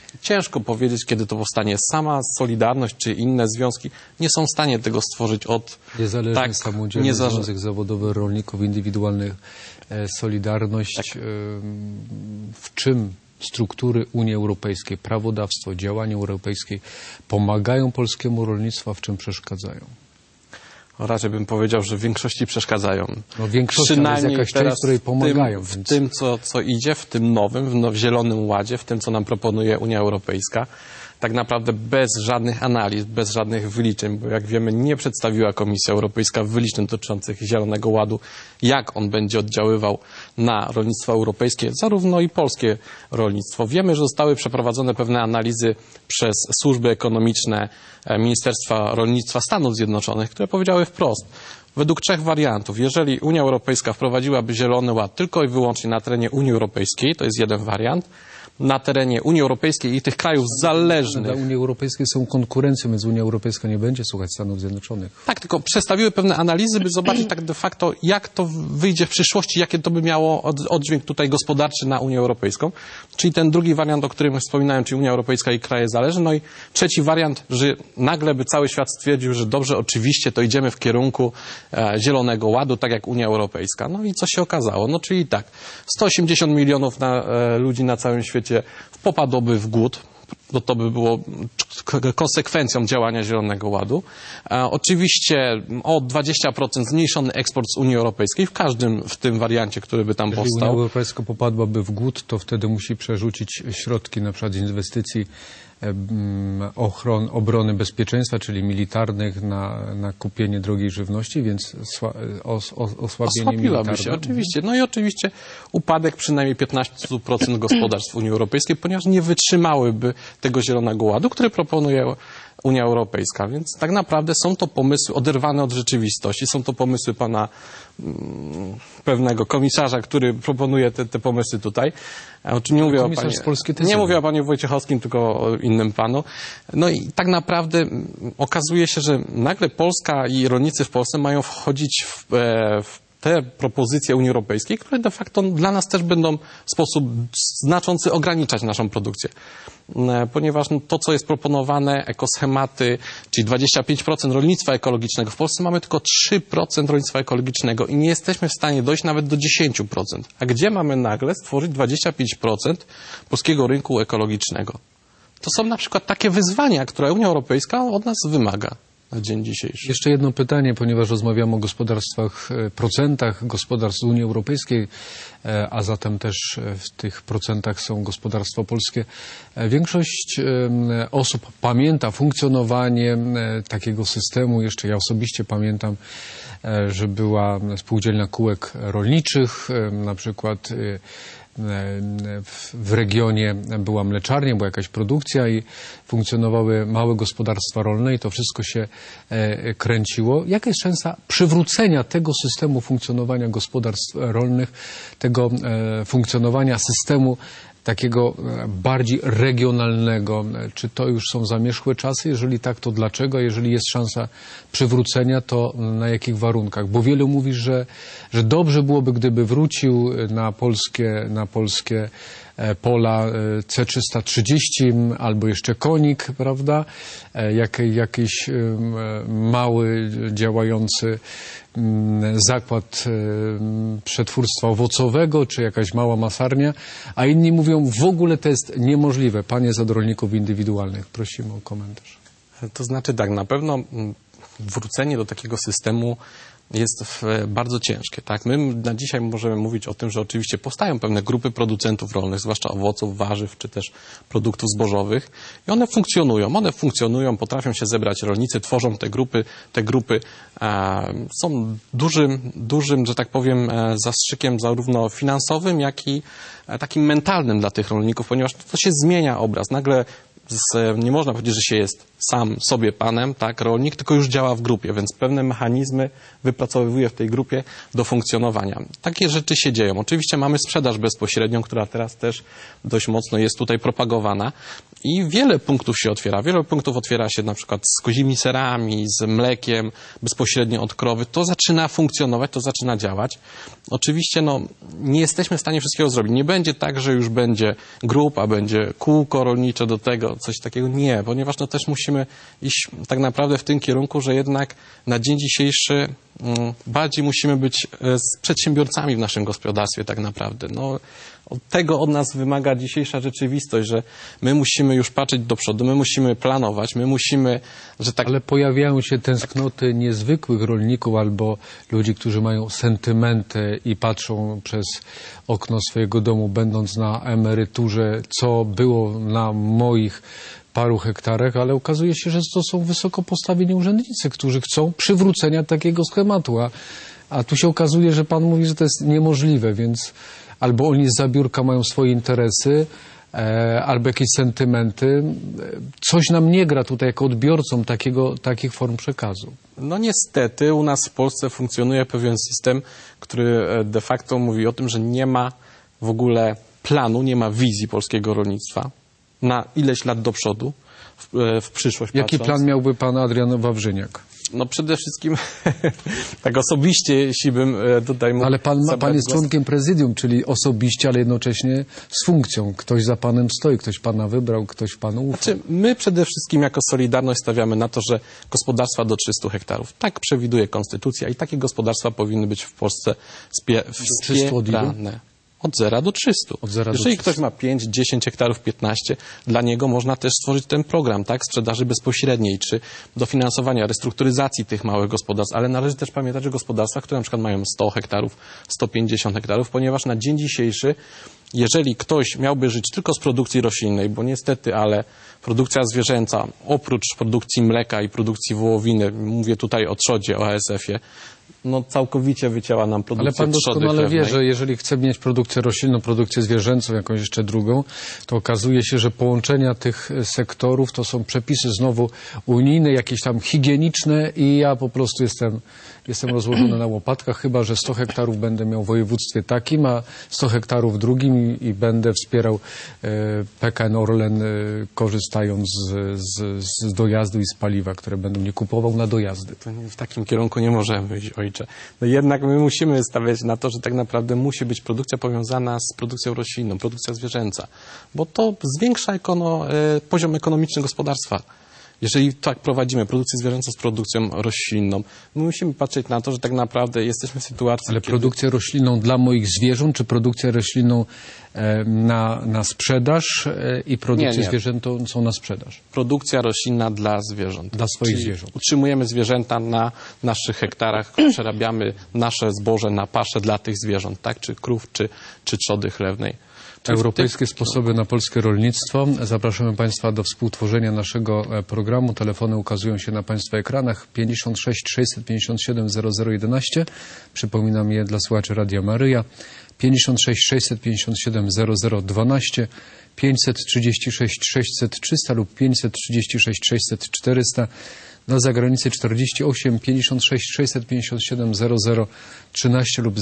ciężko powiedzieć, kiedy to powstanie. Sama Solidarność czy inne związki nie są w stanie tego stworzyć od... Niezależny, samodzielny Związek Zawodowy Rolników Indywidualnych, Solidarność. W czym struktury Unii Europejskiej, prawodawstwo, działania europejskie pomagają polskiemu rolnictwu, a w czym przeszkadzają? Raczej bym powiedział, że w większości przeszkadzają. No większość, przynajmniej jest jakaś część, której pomagają. W tym, co idzie, w tym nowym, w Zielonym Ładzie, w tym, co nam proponuje Unia Europejska, tak naprawdę bez żadnych analiz, bez żadnych wyliczeń, bo jak wiemy, nie przedstawiła Komisja Europejska wyliczeń dotyczących Zielonego Ładu, jak on będzie oddziaływał na rolnictwo europejskie, zarówno i polskie rolnictwo. Wiemy, że zostały przeprowadzone pewne analizy przez służby ekonomiczne Ministerstwa Rolnictwa Stanów Zjednoczonych, które powiedziały wprost, według 3 wariantów. Jeżeli Unia Europejska wprowadziłaby Zielony Ład tylko i wyłącznie na terenie Unii Europejskiej, to jest jeden wariant, na terenie Unii Europejskiej i tych krajów zależnych. Dla Unii Europejskiej są konkurencją, więc Unia Europejska nie będzie słuchać Stanów Zjednoczonych. Tak, tylko przedstawiły pewne analizy, by zobaczyć tak de facto, jak to wyjdzie w przyszłości, jakie to by miało oddźwięk tutaj gospodarczy na Unię Europejską. Czyli ten drugi wariant, o którym wspominałem, czyli Unia Europejska i kraje zależne. No i trzeci wariant, że nagle by cały świat stwierdził, że dobrze, oczywiście, to idziemy w kierunku Zielonego Ładu, tak jak Unia Europejska. No i co się okazało? No czyli tak, 180 milionów ludzi na całym świecie popadłoby w głód, bo to by było konsekwencją działania Zielonego Ładu. Oczywiście o 20% zmniejszony eksport z Unii Europejskiej w każdym w tym wariancie, który by tam powstał. Jeżeli Unia Europejska popadłaby w głód, to wtedy musi przerzucić środki na przykład z inwestycji obrony bezpieczeństwa, czyli militarnych na kupienie drogiej żywności, więc osłabienie militarne. Się, oczywiście. No i oczywiście upadek przynajmniej 15% gospodarstw Unii Europejskiej, ponieważ nie wytrzymałyby tego Zielonego Ładu, który proponuje Unia Europejska. Więc tak naprawdę są to pomysły oderwane od rzeczywistości. Są to pomysły pana pewnego komisarza, który proponuje te pomysły tutaj. Nie mówię o panu Wojciechowskim, tylko o innym panu. No i tak naprawdę okazuje się, że nagle Polska i rolnicy w Polsce mają wchodzić w te propozycje Unii Europejskiej, które de facto dla nas też będą w sposób znaczący ograniczać naszą produkcję. Ponieważ to, co jest proponowane, ekoschematy, czyli 25% rolnictwa ekologicznego. W Polsce mamy tylko 3% rolnictwa ekologicznego i nie jesteśmy w stanie dojść nawet do 10%. A gdzie mamy nagle stworzyć 25% polskiego rynku ekologicznego? To są na przykład takie wyzwania, które Unia Europejska od nas wymaga na dzień dzisiejszy. Jeszcze jedno pytanie, ponieważ rozmawiamy o gospodarstwach, procentach gospodarstw Unii Europejskiej, a zatem też w tych procentach są gospodarstwa polskie. Większość osób pamięta funkcjonowanie takiego systemu. Jeszcze ja osobiście pamiętam, że była spółdzielnia kółek rolniczych, na przykład w regionie była mleczarnia, była jakaś produkcja i funkcjonowały małe gospodarstwa rolne i to wszystko się kręciło. Jaka jest szansa przywrócenia tego systemu funkcjonowania gospodarstw rolnych, tego funkcjonowania systemu takiego bardziej regionalnego? Czy to już są zamierzchłe czasy? Jeżeli tak, to dlaczego? Jeżeli jest szansa przywrócenia, to na jakich warunkach? Bo wielu mówi, że dobrze byłoby, gdyby wrócił na polskie pola C330 albo jeszcze Konik, prawda? Jakiś mały, działający zakład przetwórstwa owocowego, czy jakaś mała masarnia, a inni mówią, w ogóle to jest niemożliwe. Pan jest od rolników indywidualnych. Prosimy o komentarz. To znaczy tak, na pewno wrócenie do takiego systemu jest bardzo ciężkie. Tak? My na dzisiaj możemy mówić o tym, że oczywiście powstają pewne grupy producentów rolnych, zwłaszcza owoców, warzyw, czy też produktów zbożowych i one funkcjonują, potrafią się zebrać rolnicy, tworzą te grupy. Te grupy są dużym, że tak powiem, zastrzykiem zarówno finansowym, jak i takim mentalnym dla tych rolników, ponieważ to się zmienia obraz. Nagle nie można powiedzieć, że się jest sam sobie panem, tak, rolnik, tylko już działa w grupie, więc pewne mechanizmy wypracowuje w tej grupie do funkcjonowania. Takie rzeczy się dzieją. Oczywiście mamy sprzedaż bezpośrednią, która teraz też dość mocno jest tutaj propagowana i wiele punktów się otwiera. Wiele punktów otwiera się na przykład z kozimi serami, z mlekiem bezpośrednio od krowy. To zaczyna funkcjonować, to zaczyna działać. Oczywiście nie jesteśmy w stanie wszystkiego zrobić. Nie będzie tak, że już będzie grupa, będzie kółko rolnicze do tego, coś takiego. Nie, ponieważ też musimy iść tak naprawdę w tym kierunku, że jednak na dzień dzisiejszy bardziej musimy być z przedsiębiorcami w naszym gospodarstwie tak naprawdę. Tego od nas wymaga dzisiejsza rzeczywistość, że my musimy już patrzeć do przodu, my musimy planować, my musimy, że tak... Ale pojawiają się tęsknoty niezwykłych rolników albo ludzi, którzy mają sentymenty i patrzą przez okno swojego domu, będąc na emeryturze, co było na moich paru hektarach, ale okazuje się, że to są wysoko postawieni urzędnicy, którzy chcą przywrócenia takiego schematu, a tu się okazuje, że pan mówi, że to jest niemożliwe, więc albo oni zza biurka mają swoje interesy, albo jakieś sentymenty. Coś nam nie gra tutaj jako odbiorcom takich form przekazu. Niestety u nas w Polsce funkcjonuje pewien system, który de facto mówi o tym, że nie ma w ogóle planu, nie ma wizji polskiego rolnictwa na ileś lat do przodu, w przyszłość Jaki patrząc. plan miałby pan Adrian Wawrzyniak? Przede wszystkim tak osobiście, jeśli bym tutaj mógł... Ale pan jest członkiem prezydium, czyli osobiście, ale jednocześnie z funkcją. Ktoś za panem stoi, ktoś pana wybrał, ktoś panu ufa. My przede wszystkim jako Solidarność stawiamy na to, że gospodarstwa do 300 hektarów. Tak przewiduje konstytucja i takie gospodarstwa powinny być w Polsce wspierane. Od 0 do 300. Jeżeli ktoś ma 5, 10 hektarów, 15, dla niego można też stworzyć ten program, tak, sprzedaży bezpośredniej, czy dofinansowania, restrukturyzacji tych małych gospodarstw, ale należy też pamiętać o gospodarstwach, które na przykład mają 100 hektarów, 150 hektarów, ponieważ na dzień dzisiejszy, jeżeli ktoś miałby żyć tylko z produkcji roślinnej, bo niestety, ale produkcja zwierzęca, oprócz produkcji mleka i produkcji wołowiny, mówię tutaj o trzodzie, o ASF-ie, całkowicie wycięła nam produkcję Ale pan doskonale wie, że jeżeli chce mieć produkcję roślinną, produkcję zwierzęcą, jakąś jeszcze drugą, to okazuje się, że połączenia tych sektorów to są przepisy znowu unijne, jakieś tam higieniczne i ja po prostu jestem rozłożony na łopatkach, chyba że 100 hektarów będę miał w województwie takim, a 100 hektarów drugim i będę wspierał PKN Orlen, korzystając z dojazdu i z paliwa, które będę nie kupował na dojazdy. W takim kierunku nie możemy iść, ojcze. Jednak my musimy stawiać na to, że tak naprawdę musi być produkcja powiązana z produkcją roślinną, produkcja zwierzęca, bo to zwiększa poziom ekonomiczny gospodarstwa. Jeżeli tak prowadzimy produkcję zwierzęcą z produkcją roślinną, my musimy patrzeć na to, że tak naprawdę jesteśmy w sytuacji... Ale produkcję roślinną dla moich zwierząt, czy produkcję roślinną na sprzedaż i produkcję zwierzętą są na sprzedaż? Produkcja roślinna dla zwierząt. Dla swoich zwierząt. Utrzymujemy zwierzęta na naszych hektarach, przerabiamy nasze zboże na paszę dla tych zwierząt, tak? Czy krów, czy trzody chlewnej. Europejskie sposoby na polskie rolnictwo. Zapraszamy Państwa do współtworzenia naszego programu. Telefony ukazują się na Państwa ekranach. 56 657 0011. Przypominam je dla słuchaczy Radia Maryja. 56 657 0012. 536 600 300 lub 536 600 400. Na zagranicy 48 56 657 0013 lub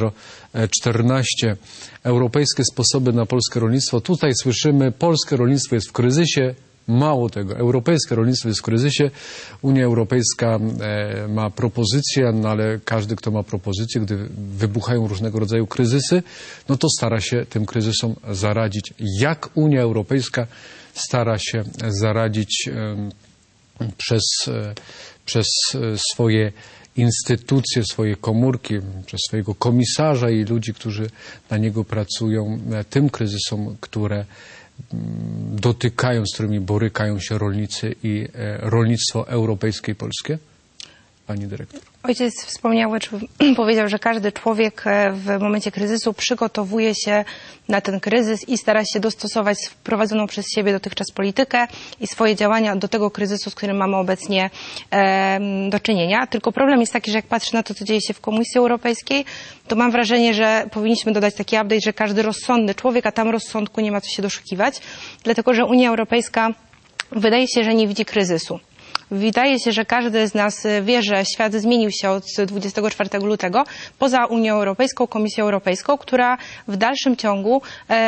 0014. Europejskie sposoby na polskie rolnictwo. Tutaj słyszymy, polskie rolnictwo jest w kryzysie. Mało tego, europejskie rolnictwo jest w kryzysie. Unia Europejska ma propozycje, ale każdy, kto ma propozycje, gdy wybuchają różnego rodzaju kryzysy, to stara się tym kryzysom zaradzić. Jak Unia Europejska stara się zaradzić przez swoje instytucje, swoje komórki, przez swojego komisarza i ludzi, którzy na niego pracują, tym kryzysom, które dotykają, z którymi borykają się rolnicy i rolnictwo europejskie i polskie? Pani dyrektor. Ojciec wspomniał, czy powiedział, że każdy człowiek w momencie kryzysu przygotowuje się na ten kryzys i stara się dostosować wprowadzoną przez siebie dotychczas politykę i swoje działania do tego kryzysu, z którym mamy obecnie do czynienia. Tylko problem jest taki, że jak patrzę na to, co dzieje się w Komisji Europejskiej, to mam wrażenie, że powinniśmy dodać taki update, że każdy rozsądny człowiek, a tam rozsądku nie ma co się doszukiwać, dlatego że Unia Europejska wydaje się, że nie widzi kryzysu. Wydaje się, że każdy z nas wie, że świat zmienił się od 24 lutego, poza Unią Europejską, Komisją Europejską, która w dalszym ciągu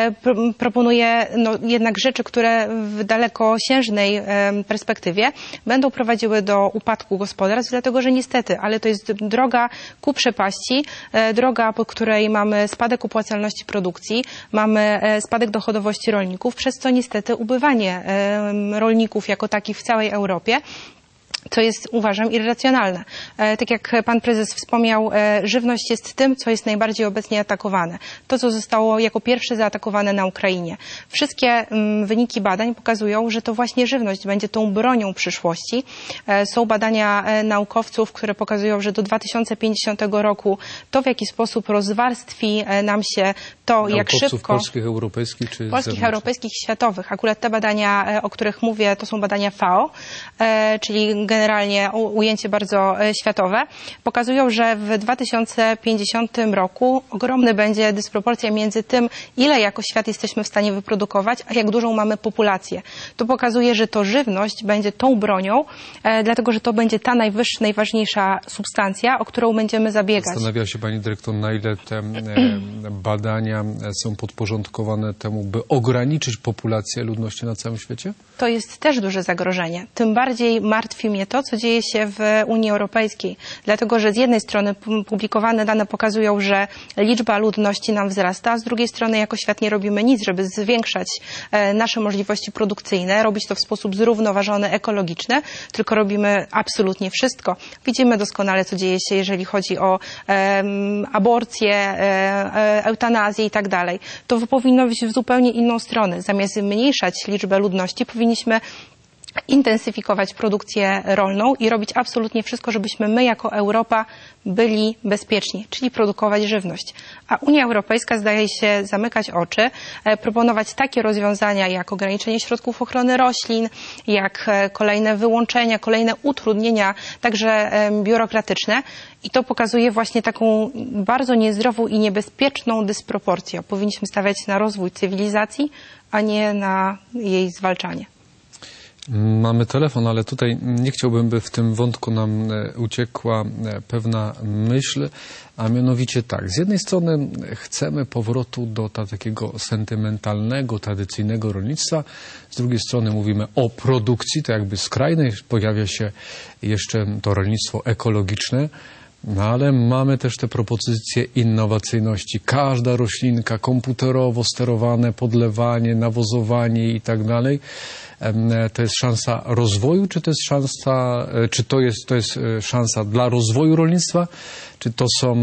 proponuje jednak rzeczy, które w dalekosiężnej perspektywie będą prowadziły do upadku gospodarstw, dlatego że niestety, ale to jest droga ku przepaści, droga, po której mamy spadek opłacalności produkcji, mamy spadek dochodowości rolników, przez co niestety ubywanie rolników jako takich w całej Europie, co jest, uważam, irracjonalne. Tak jak pan prezes wspomniał, żywność jest tym, co jest najbardziej obecnie atakowane. To, co zostało jako pierwsze zaatakowane na Ukrainie. Wszystkie wyniki badań pokazują, że to właśnie żywność będzie tą bronią przyszłości. Są badania naukowców, które pokazują, że do 2050 roku to, w jaki sposób rozwarstwi nam się to, jak szybko... polskich, europejskich czy polskich, europejskich, światowych. Akurat te badania, o których mówię, to są badania FAO, czyli generalnie ujęcie bardzo światowe, pokazują, że w 2050 roku ogromna będzie dysproporcja między tym, ile jako świat jesteśmy w stanie wyprodukować, a jak dużą mamy populację. To pokazuje, że to żywność będzie tą bronią, dlatego że to będzie ta najważniejsza substancja, o którą będziemy zabiegać. Zastanawia się pani dyrektor, na ile te badania są podporządkowane temu, by ograniczyć populację ludności na całym świecie? To jest też duże zagrożenie. Tym bardziej martwi mnie to, co dzieje się w Unii Europejskiej. Dlatego, że z jednej strony publikowane dane pokazują, że liczba ludności nam wzrasta, a z drugiej strony jako świat nie robimy nic, żeby zwiększać nasze możliwości produkcyjne, robić to w sposób zrównoważony, ekologiczny, tylko robimy absolutnie wszystko. Widzimy doskonale, co dzieje się, jeżeli chodzi o aborcję, eutanazję i tak dalej. To powinno być w zupełnie inną stronę. Zamiast zmniejszać liczbę ludności, powinniśmy intensyfikować produkcję rolną i robić absolutnie wszystko, żebyśmy my jako Europa byli bezpieczni, czyli produkować żywność. A Unia Europejska zdaje się zamykać oczy, proponować takie rozwiązania jak ograniczenie środków ochrony roślin, jak kolejne wyłączenia, kolejne utrudnienia, także biurokratyczne. I to pokazuje właśnie taką bardzo niezdrową i niebezpieczną dysproporcję. Powinniśmy stawiać na rozwój cywilizacji, a nie na jej zwalczanie. Mamy telefon, ale tutaj nie chciałbym, by w tym wątku nam uciekła pewna myśl, a mianowicie tak. Z jednej strony chcemy powrotu do takiego sentymentalnego, tradycyjnego rolnictwa, z drugiej strony mówimy o produkcji, to jakby skrajnej, pojawia się jeszcze to rolnictwo ekologiczne. No ale mamy też te propozycje innowacyjności. Każda roślinka komputerowo sterowane, podlewanie, nawozowanie i tak dalej. To jest szansa rozwoju, czy to jest szansa, czy to jest szansa dla rozwoju rolnictwa, czy to są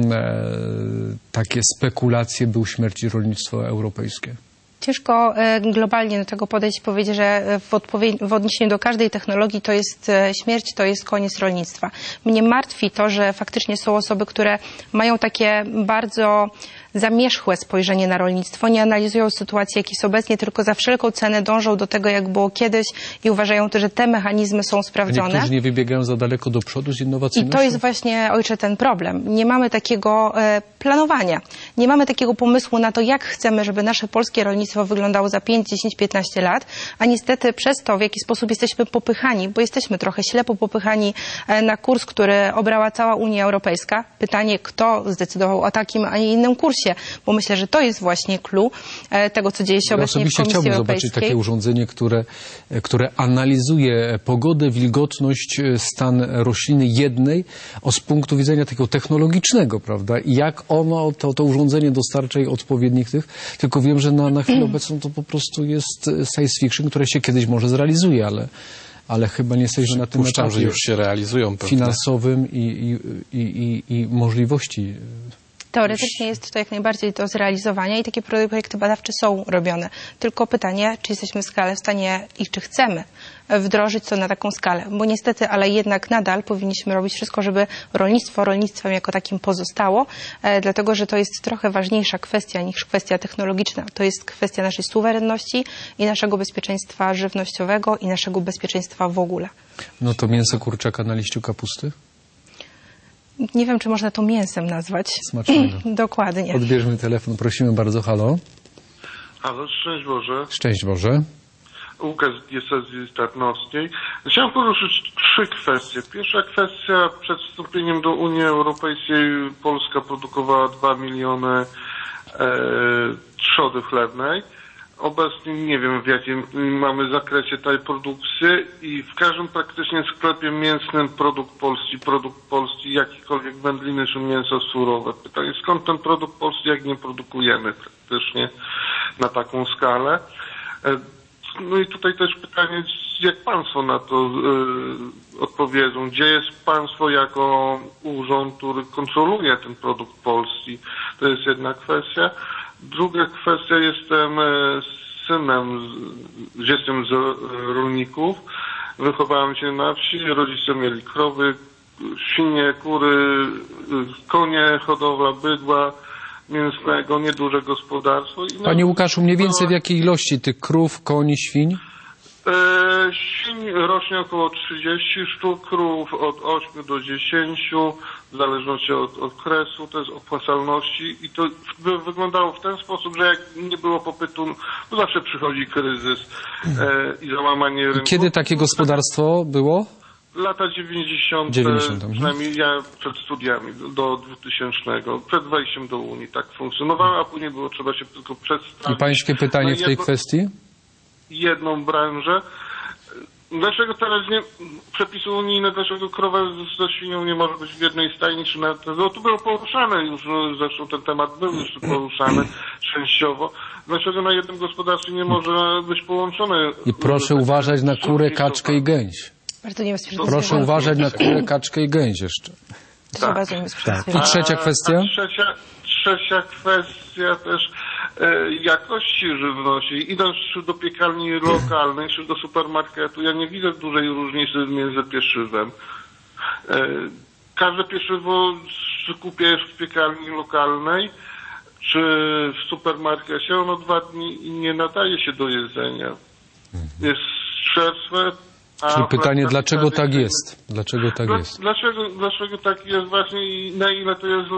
takie spekulacje, by uśmiercić rolnictwo europejskie? Ciężko globalnie do tego podejść i powiedzieć, że w odniesieniu do każdej technologii to jest śmierć, to jest koniec rolnictwa. Mnie martwi to, że faktycznie są osoby, które mają takie bardzo zamierzchłe spojrzenie na rolnictwo, nie analizują sytuacji, jak jest obecnie, tylko za wszelką cenę dążą do tego, jak było kiedyś i uważają to, że te mechanizmy są sprawdzone. A niektórzy nie wybiegają za daleko do przodu z innowacyjnością? I to jest właśnie, ojcze, ten problem. Nie mamy takiego planowania. Nie mamy takiego pomysłu na to, jak chcemy, żeby nasze polskie rolnictwo wyglądało za 5, 10, 15 lat, a niestety przez to, w jaki sposób jesteśmy popychani, bo jesteśmy trochę ślepo popychani na kurs, który obrała cała Unia Europejska. Pytanie, kto zdecydował o takim, a nie innym kursie, bo myślę, że to jest właśnie clue tego, co dzieje się obecnie w Komisji Europejskiej. Chciałbym zobaczyć takie urządzenie, które analizuje pogodę, wilgotność, stan rośliny jednej z punktu widzenia takiego technologicznego, prawda? I jak ono, to urządzenie dostarcza jej odpowiednich tych, tylko wiem, że na chwilę obecną to po prostu jest science fiction, które się kiedyś może zrealizuje, ale chyba nie jesteśmy na tym etapie, że już się realizują finansowym i możliwości. Teoretycznie jest to jak najbardziej do zrealizowania i takie projekty badawcze są robione. Tylko pytanie, czy jesteśmy w stanie i czy chcemy wdrożyć to na taką skalę. Bo niestety, ale jednak nadal powinniśmy robić wszystko, żeby rolnictwo rolnictwem jako takim pozostało, dlatego że to jest trochę ważniejsza kwestia niż kwestia technologiczna. To jest kwestia naszej suwerenności i naszego bezpieczeństwa żywnościowego i naszego bezpieczeństwa w ogóle. No to mięso kurczaka na liściu kapusty? Nie wiem, czy można to mięsem nazwać. Smacznego. Dokładnie. Odbierzmy telefon, prosimy bardzo. Halo? Halo, szczęść Boże. Szczęść Boże. Łukasz z diecezji tarnowskiej. Chciałem poruszyć 3 kwestie. Pierwsza kwestia, przed wstąpieniem do Unii Europejskiej Polska produkowała 2 miliony trzody chlewnej. Obecnie nie wiem, w jakim mamy zakresie tej produkcji i w każdym praktycznie sklepie mięsnym produkt polski, jakikolwiek wędliny czy mięso surowe. Pytanie, skąd ten produkt polski, jak nie produkujemy praktycznie na taką skalę? No i tutaj też pytanie, jak państwo na to odpowiedzą? Gdzie jest państwo jako urząd, który kontroluje ten produkt polski? To jest jedna kwestia. Druga kwestia, jestem dzieckiem z rolników. Wychowałem się na wsi, rodzice mieli krowy, świnie, kury, konie, hodowla bydła mięsnego, nieduże gospodarstwo. Panie Łukaszu, mniej więcej w jakiej ilości tych krów, koni, świń? Świń rośnie około 30 sztuk, krów od 8 do 10, w zależności od okresu, to jest opłacalności i to wyglądało w ten sposób, że jak nie było popytu, to zawsze przychodzi kryzys i załamanie rynku. Kiedy takie gospodarstwo było? Lata 90. Przynajmniej ja przed studiami do 2000, przed wejściem do Unii tak funkcjonowało, a później było trzeba się tylko przedstawić. I pańskie pytanie w tej kwestii? Jedną branżę. Dlaczego teraz nie przepisy unijne, dlaczego krowa ze świnią nie może być w jednej stajni, czy na to było poruszane już, zresztą ten temat był już poruszany częściowo. Dlaczego na jednym gospodarstwie nie może być połączone? I proszę uważać na kurę, kaczkę i gęś. Bardzo niebezpieczne. Proszę uważać na kurę, kaczkę i gęś jeszcze. To są bardzo niebezpieczne. I trzecia kwestia? Trzecia kwestia też jakości żywności. Idąc czy do piekarni lokalnej, czy do supermarketu, ja nie widzę dużej różnicy między pieszywem. Każde pieszywo kupujesz w piekarni lokalnej, czy w supermarkecie, ono 2 dni i nie nadaje się do jedzenia. Jest czerstwe. Czyli pytanie, dlaczego tak jest? Dlaczego tak jest? Dlaczego tak jest właśnie i na ile to jest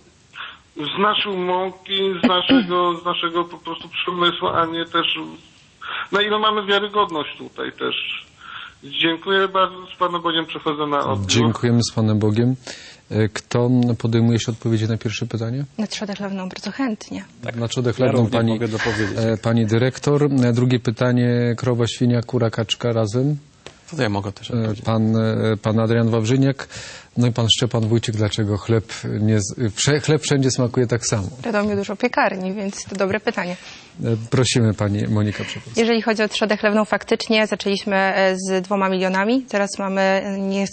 z naszej mąki, z naszego po prostu przemysłu, a nie też na ile mamy wiarygodność tutaj też. Dziękuję bardzo, z Panem Bogiem przechodzę na odbiór. Dziękujemy z Panem Bogiem. Kto podejmuje się odpowiedzi na pierwsze pytanie? Na trzodę chlewną bardzo chętnie. Na trzodę chlewną pani dyrektor. Drugie pytanie, krowa, świnia, kura, kaczka razem. To ja mogę też odpowiedzieć. Pan Adrian Wawrzyniak, no i pan Szczepan Wójcik, dlaczego chleb wszędzie smakuje tak samo? W Radomiu dużo piekarni, więc to dobre pytanie. Prosimy pani Monika Przewodnicząca. Jeżeli chodzi o trzodę chlewną, faktycznie zaczęliśmy z 2 milionami, teraz mamy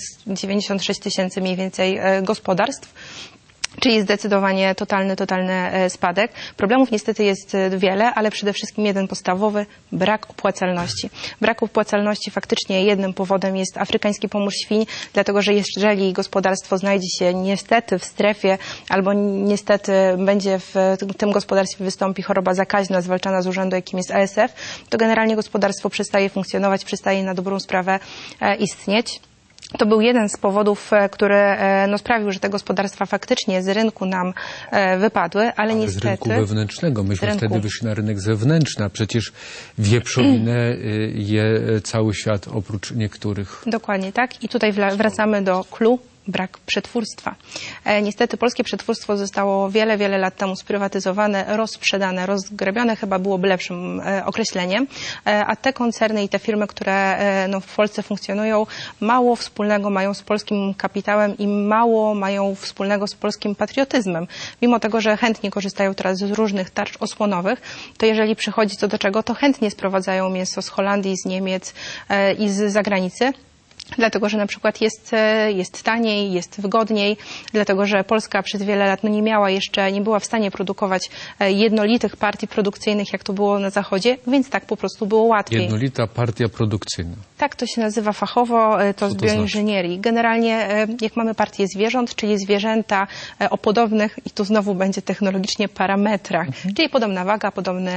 96 tysięcy mniej więcej gospodarstw. Czyli zdecydowanie totalny spadek. Problemów niestety jest wiele, ale przede wszystkim jeden podstawowy, brak opłacalności. Brak opłacalności faktycznie jednym powodem jest afrykański pomór świń, dlatego że jeżeli gospodarstwo znajdzie się niestety w strefie albo niestety będzie w tym gospodarstwie wystąpi choroba zakaźna zwalczana z urzędu, jakim jest ASF, to generalnie gospodarstwo przestaje funkcjonować, przestaje na dobrą sprawę istnieć. To był jeden z powodów, który sprawił, że te gospodarstwa faktycznie z rynku nam wypadły, ale niestety... Z rynku wewnętrznego. Myśmy wtedy wyszli na rynek zewnętrzny, a przecież wieprzowinę je cały świat oprócz niektórych. Dokładnie tak. I tutaj wracamy do clou. Brak przetwórstwa. Niestety polskie przetwórstwo zostało wiele lat temu sprywatyzowane, rozsprzedane, rozgrabione, chyba byłoby lepszym określeniem, a te koncerny i te firmy, które w Polsce funkcjonują, mało wspólnego mają z polskim kapitałem i mało mają wspólnego z polskim patriotyzmem. Mimo tego, że chętnie korzystają teraz z różnych tarcz osłonowych, to jeżeli przychodzi co do czego, to chętnie sprowadzają mięso z Holandii, z Niemiec i z zagranicy. Dlatego, że na przykład jest taniej, jest wygodniej, dlatego, że Polska przez wiele lat nie była w stanie produkować jednolitych partii produkcyjnych, jak to było na Zachodzie, więc tak po prostu było łatwiej. Jednolita partia produkcyjna. Tak to się nazywa fachowo, to z bioinżynierii. Znaczy? Generalnie jak mamy partię zwierząt, czyli zwierzęta o podobnych, i tu znowu będzie technologicznie, parametrach, czyli podobna waga,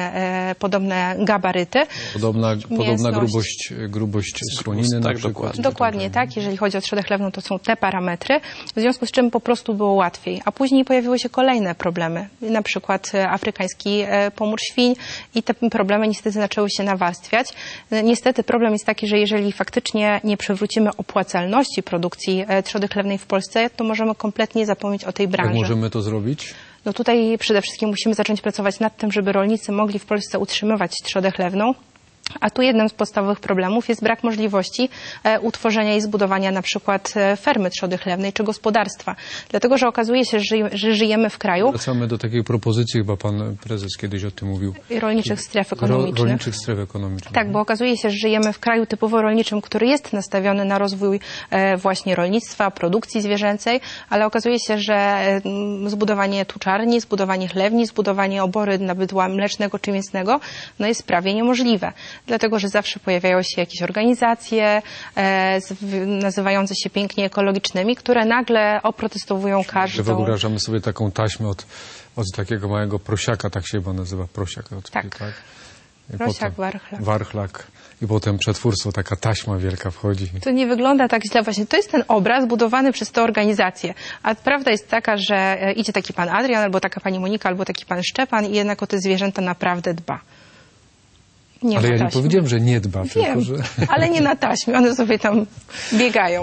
podobne gabaryty. Podobna grubość skroniny na przykład. Dokładnie. Dokładnie tak. Jeżeli chodzi o trzodę chlewną, to są te parametry, w związku z czym po prostu było łatwiej. A później pojawiły się kolejne problemy, na przykład afrykański pomór świń i te problemy niestety zaczęły się nawarstwiać. Niestety problem jest taki, że jeżeli faktycznie nie przywrócimy opłacalności produkcji trzody chlewnej w Polsce, to możemy kompletnie zapomnieć o tej branży. Jak możemy to zrobić? No tutaj przede wszystkim musimy zacząć pracować nad tym, żeby rolnicy mogli w Polsce utrzymywać trzodę chlewną. A tu jednym z podstawowych problemów jest brak możliwości utworzenia i zbudowania na przykład fermy trzody chlewnej czy gospodarstwa. Dlatego, że okazuje się, że żyjemy w kraju... Wracamy do takiej propozycji, chyba pan prezes kiedyś o tym mówił. Rolniczych stref ekonomicznych. Rolniczych stref ekonomicznych. Tak, bo okazuje się, że żyjemy w kraju typowo rolniczym, który jest nastawiony na rozwój właśnie rolnictwa, produkcji zwierzęcej, ale okazuje się, że zbudowanie tuczarni, zbudowanie chlewni, zbudowanie obory na bydła mlecznego czy mięsnego jest prawie niemożliwe. Dlatego, że zawsze pojawiają się jakieś organizacje nazywające się pięknie ekologicznymi, które nagle oprotestowują każdą... Wyobrażamy sobie taką taśmę od takiego małego prosiaka, tak się chyba nazywa, prosiak. Tak. I Prosiak, potem warchlak. Warchlak. I potem przetwórstwo, taka taśma wielka wchodzi. To nie wygląda tak źle. Właśnie to jest ten obraz budowany przez tę organizację. A prawda jest taka, że idzie taki pan Adrian, albo taka pani Monika, albo taki pan Szczepan i jednak o te zwierzęta naprawdę dba. Ale ja nie powiedziałem, że nie dba, Wiem, tylko że... ale nie na taśmie, one sobie tam biegają.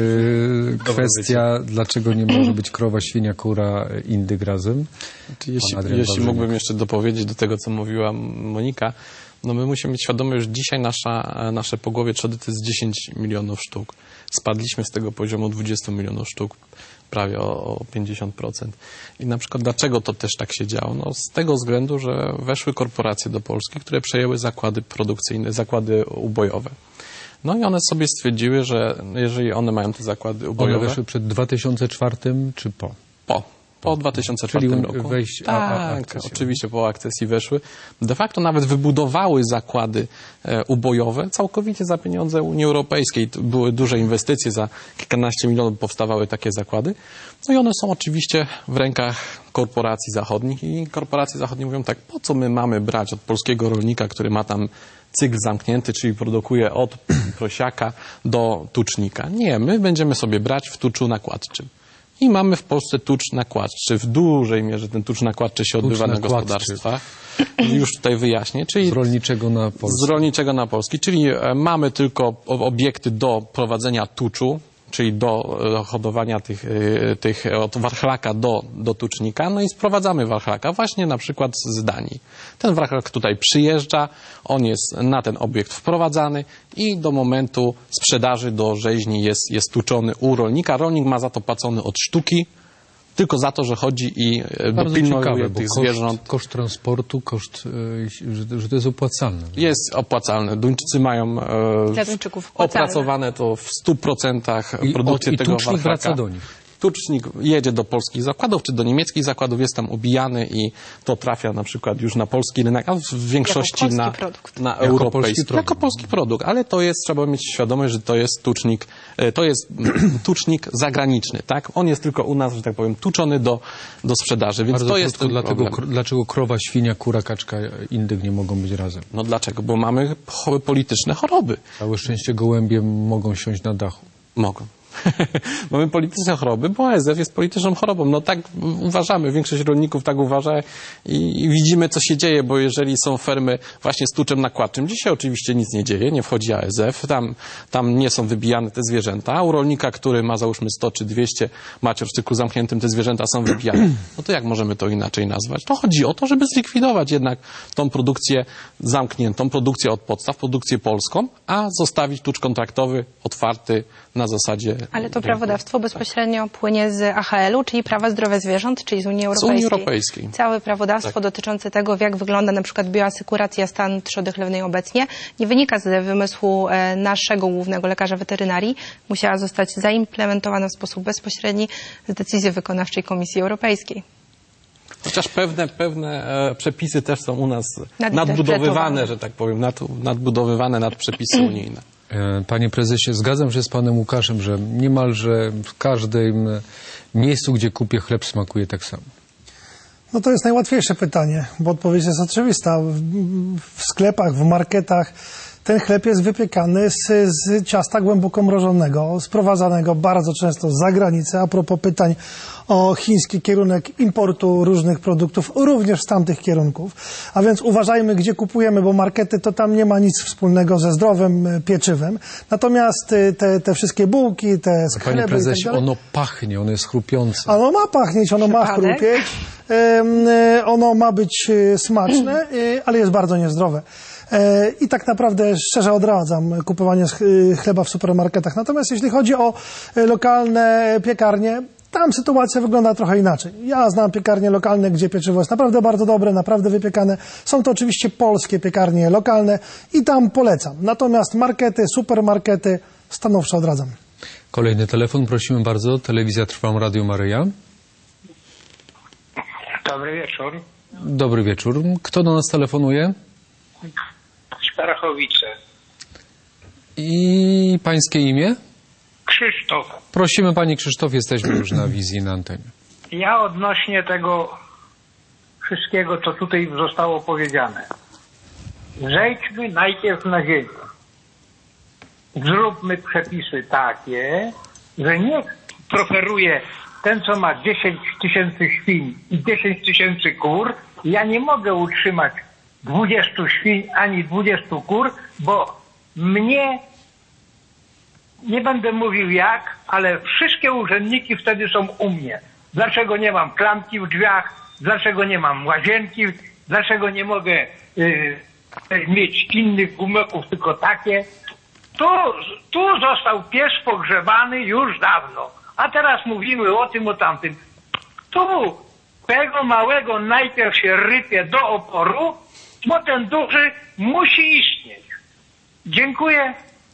Kwestia, dlaczego nie może być krowa, świnia, kura, indyk razem? Jeśli mógłbym jeszcze dopowiedzieć do tego, co mówiła Monika, no my musimy mieć świadomość, że dzisiaj nasze pogłowie trzody to jest 10 milionów sztuk. Spadliśmy z tego poziomu 20 milionów sztuk, prawie o 50%. I na przykład dlaczego to też tak się działo? No z tego względu, że weszły korporacje do Polski, które przejęły zakłady produkcyjne, zakłady ubojowe. No i one sobie stwierdziły, że jeżeli one mają te zakłady ubojowe... One weszły przed 2004 czy po? Po 2004 roku. Tak, oczywiście po akcesji weszły. De facto nawet wybudowały zakłady ubojowe całkowicie za pieniądze Unii Europejskiej. Były duże inwestycje, za kilkanaście milionów powstawały takie zakłady. No i one są oczywiście w rękach korporacji zachodnich i korporacje zachodnie mówią tak, po co my mamy brać od polskiego rolnika, który ma tam cykl zamknięty, czyli produkuje od prosiaka do tucznika. Nie, my będziemy sobie brać w tuczu nakładczym. I mamy w Polsce tucz nakładczy. W dużej mierze ten tucz nakładczy się odbywa na gospodarstwach. Już tutaj wyjaśnię. Czyli z rolniczego na polski. Z rolniczego na polski. Czyli mamy tylko obiekty do prowadzenia tuczu, czyli do hodowania tych od warchlaka do tucznika, no i sprowadzamy warchlaka właśnie na przykład z Danii. Ten warchlak tutaj przyjeżdża, on jest na ten obiekt wprowadzany i do momentu sprzedaży do rzeźni jest tuczony u rolnika. Rolnik ma za to płacony od sztuki, tylko za to, że chodzi i dopilnuje tych zwierząt. Koszt transportu, że to jest opłacalne. Jest opłacalne. Duńczycy mają opracowane to w 100% produkcję tego warchlaka. Tucznik wraca do nich. Tucznik jedzie do polskich zakładów, czy do niemieckich zakładów, jest tam ubijany i to trafia na przykład już na polski rynek, a w większości na europejski. Jako polski produkt, ale to jest, trzeba mieć świadomość, że to jest tucznik zagraniczny, tak? On jest tylko u nas, że tak powiem, tuczony do sprzedaży, więc bardzo to jest ten problem. Dlaczego krowa, świnia, kura, kaczka, indyk nie mogą być razem? No dlaczego? Bo mamy polityczne choroby. Całe szczęście gołębie mogą siąść na dachu. Mogą. Mamy polityczne choroby, bo ASF jest polityczną chorobą. No tak uważamy, większość rolników tak uważa i widzimy, co się dzieje, bo jeżeli są fermy właśnie z tuczem nakładczym, dzisiaj oczywiście nic nie dzieje, nie wchodzi ASF, tam nie są wybijane te zwierzęta, a u rolnika, który ma załóżmy 100 czy 200 macior w cyklu zamkniętym, te zwierzęta są wybijane. No to jak możemy to inaczej nazwać? To chodzi o to, żeby zlikwidować jednak tą produkcję zamkniętą, produkcję od podstaw, produkcję polską, a zostawić tucz kontraktowy otwarty na zasadzie... Ale to prawodawstwo bezpośrednio płynie z AHL-u, czyli prawa zdrowia zwierząt, czyli z Unii Europejskiej. Z Unii Europejskiej. Całe prawodawstwo dotyczące tego, jak wygląda na przykład bioasykuracja stanu trzody chlewnej obecnie, nie wynika z wymysłu naszego głównego lekarza weterynarii. Musiała zostać zaimplementowana w sposób bezpośredni z decyzji wykonawczej Komisji Europejskiej. Chociaż pewne przepisy też są u nas nadbudowywane, że tak powiem, nadbudowywane nad przepisy unijne. Panie prezesie, zgadzam się z panem Łukaszem, że niemalże w każdym miejscu, gdzie kupię chleb, smakuje tak samo. No to jest najłatwiejsze pytanie, bo odpowiedź jest oczywista. W sklepach, w marketach ten chleb jest wypiekany z ciasta głęboko mrożonego, sprowadzanego bardzo często z zagranicy. A propos pytań o chiński kierunek importu różnych produktów, również z tamtych kierunków. A więc uważajmy, gdzie kupujemy, bo markety to tam nie ma nic wspólnego ze zdrowym pieczywem. Natomiast te wszystkie bułki, te sklepi... Panie prezesie, i tak dalej, ono pachnie, ono jest chrupiące. ono ma pachnieć, ono ma chrupieć, ono ma być smaczne, ale jest bardzo niezdrowe. I tak naprawdę szczerze odradzam kupowanie chleba w supermarketach. Natomiast jeśli chodzi o lokalne piekarnie, tam sytuacja wygląda trochę inaczej. Ja znam piekarnie lokalne, gdzie pieczywo jest naprawdę bardzo dobre, naprawdę wypiekane. Są to oczywiście polskie piekarnie lokalne i tam polecam. Natomiast markety, supermarkety stanowczo odradzam. Kolejny telefon, prosimy bardzo. Telewizja Trwam, Radio Maryja. Dobry wieczór. Dobry wieczór. Kto do nas telefonuje? Starachowice. I pańskie imię? Krzysztof. Prosimy, panie Krzysztof, jesteśmy już na wizji, na antenie. Ja odnośnie tego wszystkiego, co tutaj zostało powiedziane. Zejdźmy najpierw na ziemię. Zróbmy przepisy takie, że nie preferuje ten, co ma 10 000 świń i 10 000 kur. Ja nie mogę utrzymać 20 świń ani 20 kur, bo mnie, nie będę mówił jak, ale wszystkie urzędniki wtedy są u mnie. Dlaczego nie mam klamki w drzwiach? Dlaczego nie mam łazienki? Dlaczego nie mogę mieć innych gumeków, tylko takie? Tu został pies pogrzebany już dawno. A teraz mówimy o tym, o tamtym. Tu tego małego najpierw się rypie do oporu, bo ten duży musi istnieć. Dziękuję.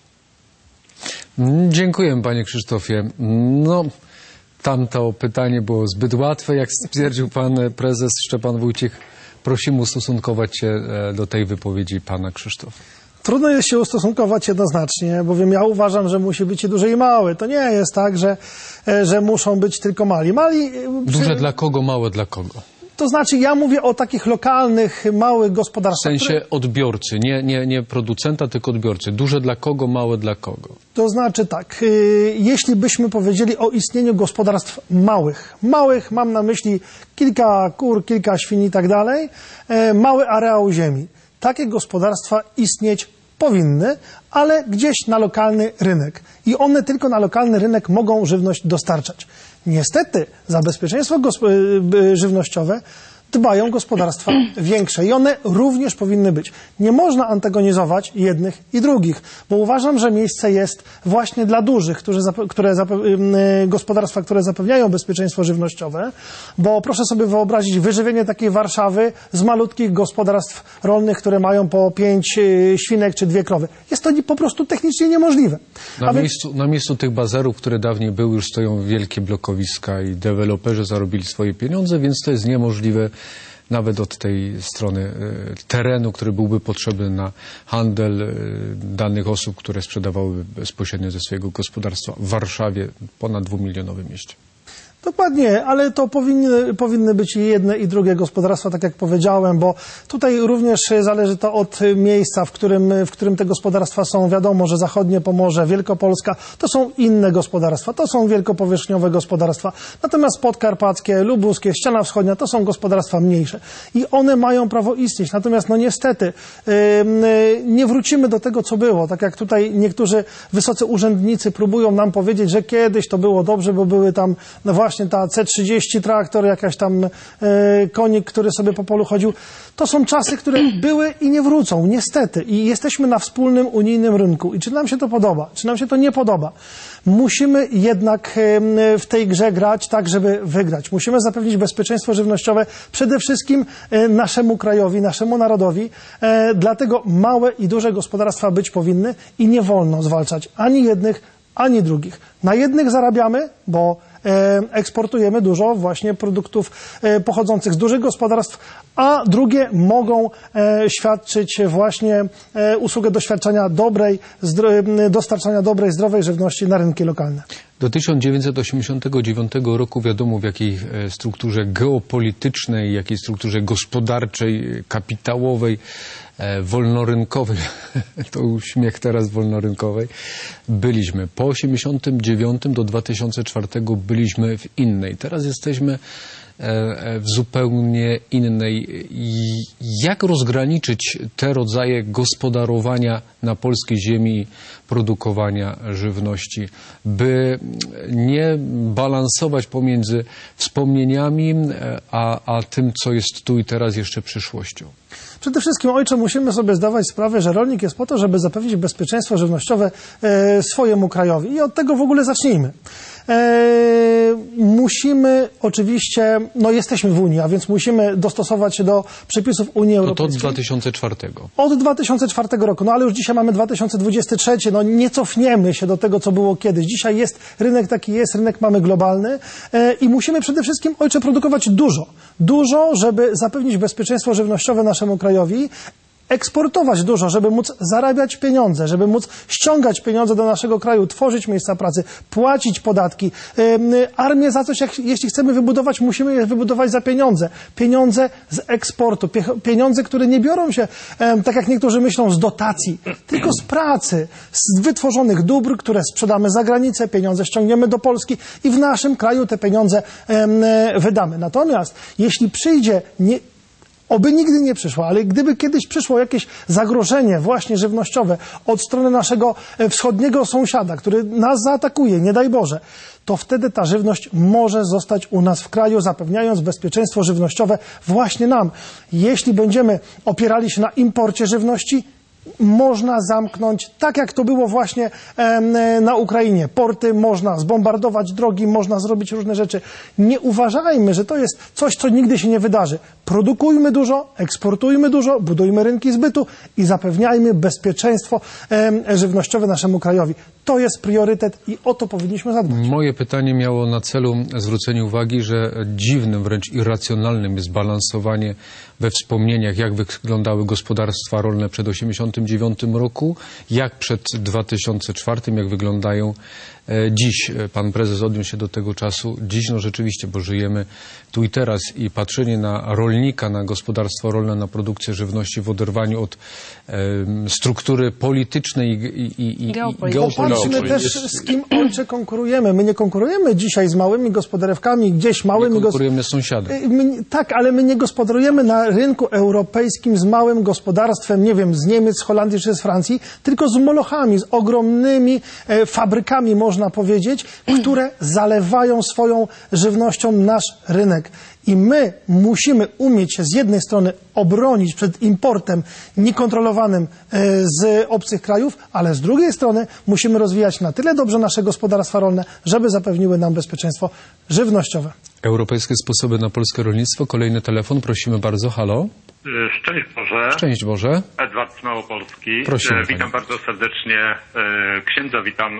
Dziękuję, panie Krzysztofie. No, tamto pytanie było zbyt łatwe, jak stwierdził pan prezes Szczepan Wójcik. Prosimy ustosunkować się do tej wypowiedzi pana Krzysztofa. Trudno jest się ustosunkować jednoznacznie, bowiem ja uważam, że musi być i duży i mały. To nie jest tak, że muszą być tylko mali. Duże dla kogo, małe dla kogo? To znaczy, ja mówię o takich lokalnych, małych W gospodarstwach. sensie odbiorcy, nie producenta, tylko odbiorcy. Duże dla kogo, małe dla kogo? To znaczy tak, jeśli byśmy powiedzieli o istnieniu gospodarstw małych mam na myśli kilka kur, kilka świń i tak dalej, mały areał ziemi. Takie gospodarstwa istnieć powinny, ale gdzieś na lokalny rynek. I one tylko na lokalny rynek mogą żywność dostarczać. Niestety za bezpieczeństwo żywnościowe dbają gospodarstwa większe i one również powinny być. Nie można antagonizować jednych i drugich, bo uważam, że miejsce jest właśnie dla dużych, gospodarstwa, które zapewniają bezpieczeństwo żywnościowe, bo proszę sobie wyobrazić wyżywienie takiej Warszawy z malutkich gospodarstw rolnych, które mają po 5 świnek czy 2 krowy. Jest to po prostu technicznie niemożliwe. Na miejscu tych bazarów, które dawniej były, już stoją wielkie blokowiska i deweloperzy zarobili swoje pieniądze, więc to jest niemożliwe nawet od tej strony terenu, który byłby potrzebny na handel danych osób, które sprzedawały bezpośrednio ze swojego gospodarstwa w Warszawie, ponad 2-milionowym mieście. Dokładnie, ale to powinny być i jedne i drugie gospodarstwa, tak jak powiedziałem, bo tutaj również zależy to od miejsca, w którym te gospodarstwa są. Wiadomo, że zachodnie Pomorze, Wielkopolska to są inne gospodarstwa, to są wielkopowierzchniowe gospodarstwa. Natomiast podkarpackie, lubuskie, ściana wschodnia to są gospodarstwa mniejsze i one mają prawo istnieć. Natomiast no niestety nie wrócimy do tego, co było. Tak jak tutaj niektórzy wysocy urzędnicy próbują nam powiedzieć, że kiedyś to było dobrze, bo były tam no właśnie ta C30 traktor, jakaś tam konik, który sobie po polu chodził. To są czasy, które były i nie wrócą, niestety. I jesteśmy na wspólnym unijnym rynku. I czy nam się to podoba, czy nam się to nie podoba? Musimy jednak w tej grze grać tak, żeby wygrać. Musimy zapewnić bezpieczeństwo żywnościowe przede wszystkim naszemu krajowi, naszemu narodowi. Dlatego małe i duże gospodarstwa być powinny i nie wolno zwalczać ani jednych, ani drugich. Na jednych zarabiamy, bo eksportujemy dużo właśnie produktów pochodzących z dużych gospodarstw, a drugie mogą świadczyć właśnie usługę dostarczania dobrej, zdrowej żywności na rynki lokalne. Do 1989 roku wiadomo, w jakiej strukturze geopolitycznej, jakiej strukturze gospodarczej, kapitałowej, wolnorynkowej, to śmiech teraz, wolnorynkowej, byliśmy. Po 1989 do 2004 byliśmy w innej. Teraz jesteśmy w zupełnie innej. Jak rozgraniczyć te rodzaje gospodarowania na polskiej ziemi, produkowania żywności, by nie balansować pomiędzy wspomnieniami, a tym, co jest tu i teraz jeszcze przyszłością? Przede wszystkim, ojcze, musimy sobie zdawać sprawę, że rolnik jest po to, żeby zapewnić bezpieczeństwo żywnościowe swojemu krajowi. I od tego w ogóle zacznijmy. Musimy oczywiście, jesteśmy w Unii, a więc musimy dostosować się do przepisów Unii Europejskiej. To od 2004. Od 2004 roku, ale już dzisiaj mamy 2023, nie cofniemy się do tego, co było kiedyś. Dzisiaj jest rynek taki jest, rynek mamy globalny i musimy przede wszystkim, ojcze, produkować dużo, żeby zapewnić bezpieczeństwo żywnościowe naszemu krajowi, eksportować dużo, żeby móc zarabiać pieniądze, żeby móc ściągać pieniądze do naszego kraju, tworzyć miejsca pracy, płacić podatki. Armię za coś, jeśli chcemy wybudować, musimy je wybudować za pieniądze. Pieniądze z eksportu, pieniądze, które nie biorą się, tak jak niektórzy myślą, z dotacji, tylko z pracy, z wytworzonych dóbr, które sprzedamy za granicę, pieniądze ściągniemy do Polski i w naszym kraju te pieniądze wydamy. Natomiast jeśli przyjdzie oby nigdy nie przyszło, ale gdyby kiedyś przyszło jakieś zagrożenie właśnie żywnościowe od strony naszego wschodniego sąsiada, który nas zaatakuje, nie daj Boże, to wtedy ta żywność może zostać u nas w kraju, zapewniając bezpieczeństwo żywnościowe właśnie nam. Jeśli będziemy opierali się na imporcie żywności, można zamknąć, tak jak to było właśnie na Ukrainie. Porty, można zbombardować drogi, można zrobić różne rzeczy. Nie uważajmy, że to jest coś, co nigdy się nie wydarzy. Produkujmy dużo, eksportujmy dużo, budujmy rynki zbytu i zapewniajmy bezpieczeństwo żywnościowe naszemu krajowi. To jest priorytet i o to powinniśmy zadbać. Moje pytanie miało na celu zwrócenie uwagi, że dziwnym, wręcz irracjonalnym jest balansowanie we wspomnieniach, jak wyglądały gospodarstwa rolne przed 1989 roku, jak przed 2004, jak wyglądają dziś. Pan prezes odniósł się do tego czasu. Dziś, rzeczywiście, bo żyjemy tu i teraz i patrzenie na rolnika, na gospodarstwo rolne, na produkcję żywności w oderwaniu od struktury politycznej i geopolitycznej. Popatrzmy też, z kim, ojcze, konkurujemy. My nie konkurujemy dzisiaj z małymi gospodarewkami, gdzieś małymi... Nie konkurujemy z sąsiadem. Tak, ale my nie gospodarujemy na rynku europejskim z małym gospodarstwem, nie wiem, z Niemiec, z Holandii czy z Francji, tylko z molochami, z ogromnymi fabrykami, można powiedzieć, które zalewają swoją żywnością nasz rynek. I my musimy umieć się z jednej strony obronić przed importem niekontrolowanym z obcych krajów, ale z drugiej strony musimy rozwijać na tyle dobrze nasze gospodarstwa rolne, żeby zapewniły nam bezpieczeństwo żywnościowe. Europejskie sposoby na polskie rolnictwo. Kolejny telefon. Prosimy bardzo. Halo. Szczęść Boże. Szczęść Boże. Edward z Małopolski. Prosimy, witam bardzo serdecznie księdza, witam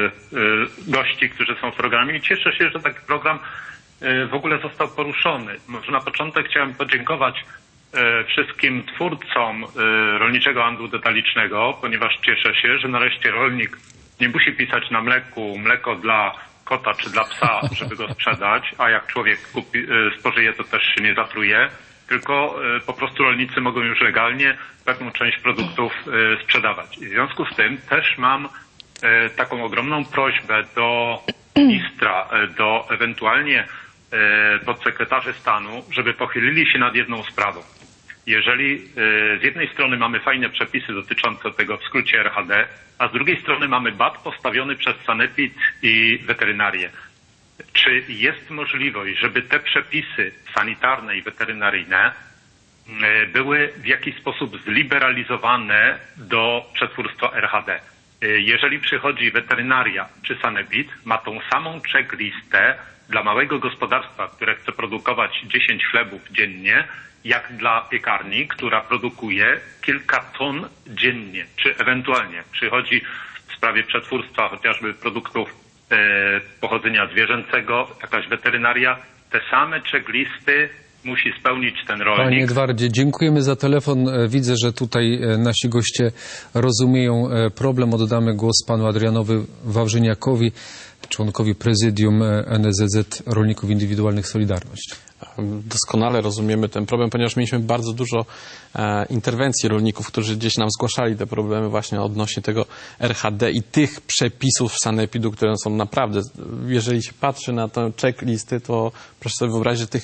gości, którzy są w programie i cieszę się, że taki program w ogóle został poruszony. Może na początek chciałem podziękować wszystkim twórcom rolniczego handlu detalicznego, ponieważ cieszę się, że nareszcie rolnik nie musi pisać na mleko dla kota czy dla psa, żeby go sprzedać, a jak człowiek spożyje, to też się nie zatruje, tylko po prostu rolnicy mogą już legalnie pewną część produktów sprzedawać. I w związku z tym też mam taką ogromną prośbę do ministra, do ewentualnie podsekretarzy stanu, żeby pochylili się nad jedną sprawą. Jeżeli z jednej strony mamy fajne przepisy dotyczące tego w skrócie RHD, a z drugiej strony mamy bat postawiony przez sanepid i weterynarię. Czy jest możliwość, żeby te przepisy sanitarne i weterynaryjne były w jakiś sposób zliberalizowane do przetwórstwa RHD? Jeżeli przychodzi weterynaria czy sanepid, ma tą samą checklistę dla małego gospodarstwa, które chce produkować 10 chlebów dziennie, jak dla piekarni, która produkuje kilka ton dziennie. Czy ewentualnie przychodzi w sprawie przetwórstwa chociażby produktów pochodzenia zwierzęcego, jakaś weterynaria, te same checklisty musi spełnić ten rolnik. Panie Edwardzie, dziękujemy za telefon. Widzę, że tutaj nasi goście rozumieją problem. Oddamy głos panu Adrianowi Wawrzyniakowi. członkowi prezydium NSZZ Rolników Indywidualnych Solidarność. Doskonale rozumiemy ten problem, ponieważ mieliśmy bardzo dużo interwencji rolników, którzy gdzieś nam zgłaszali te problemy właśnie odnośnie tego RHD i tych przepisów sanepidu, które są naprawdę, jeżeli się patrzy na te checklisty, to proszę sobie wyobrazić, że tych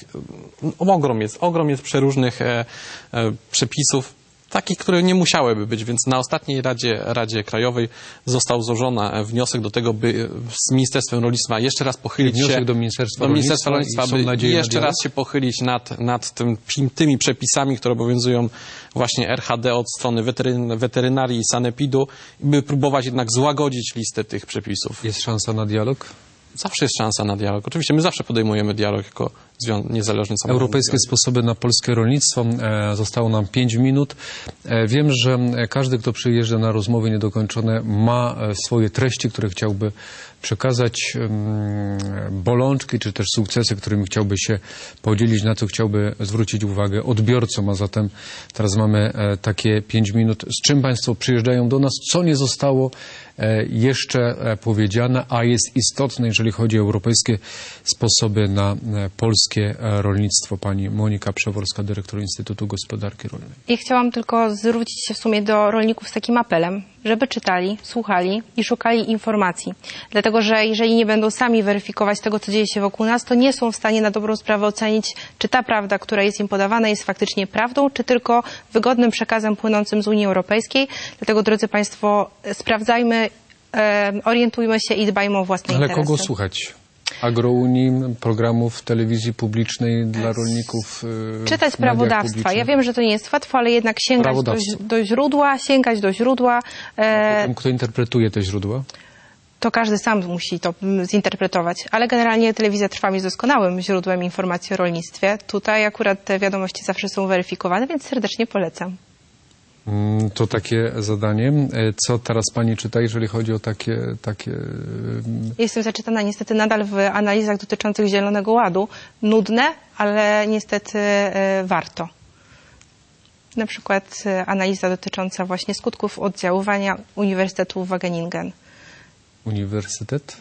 ogrom jest przeróżnych przepisów, takich, które nie musiałyby być, więc na ostatniej Radzie Krajowej został złożony wniosek do tego, by z Ministerstwem Rolnictwa jeszcze raz pochylić się do Ministerstwa Rolnictwa, by jeszcze raz się pochylić nad tymi przepisami, które obowiązują właśnie RHD od strony weterynarii i sanepidu, by próbować jednak złagodzić listę tych przepisów. Jest szansa na dialog? Zawsze jest szansa na dialog. Oczywiście my zawsze podejmujemy dialog jako niezależny samorząd. Europejskie sposoby na polskie rolnictwo. Zostało nam 5 minut. Wiem, że każdy, kto przyjeżdża na rozmowy niedokończone, ma swoje treści, które chciałby przekazać, bolączki, czy też sukcesy, którymi chciałby się podzielić, na co chciałby zwrócić uwagę odbiorcom. A zatem teraz mamy takie 5 minut. Z czym Państwo przyjeżdżają do nas? Co nie zostało jeszcze powiedziane, a jest istotne, jeżeli chodzi o europejskie sposoby na polskie rolnictwo. Pani Monika Przeworska, dyrektor Instytutu Gospodarki Rolnej. Ja chciałam tylko zwrócić się w sumie do rolników z takim apelem, żeby czytali, słuchali i szukali informacji. Dlatego, że jeżeli nie będą sami weryfikować tego, co dzieje się wokół nas, to nie są w stanie na dobrą sprawę ocenić, czy ta prawda, która jest im podawana, jest faktycznie prawdą, czy tylko wygodnym przekazem płynącym z Unii Europejskiej. Dlatego, drodzy Państwo, sprawdzajmy, orientujmy się i dbajmy o własne interesy. Ale kogo słuchać? Agrounii, programów telewizji publicznej dla rolników. Czytać prawodawstwa. Ja wiem, że to nie jest łatwo, ale jednak sięgać do źródła. Kto interpretuje te źródła? To każdy sam musi to zinterpretować, ale generalnie Telewizja Trwam jest doskonałym źródłem informacji o rolnictwie. Tutaj akurat te wiadomości zawsze są weryfikowane, więc serdecznie polecam. To takie zadanie. Co teraz Pani czyta, jeżeli chodzi o takie... Jestem zaczytana niestety nadal w analizach dotyczących Zielonego Ładu. Nudne, ale niestety warto. Na przykład analiza dotycząca właśnie skutków oddziaływania Uniwersytetu Wageningen. Uniwersytet?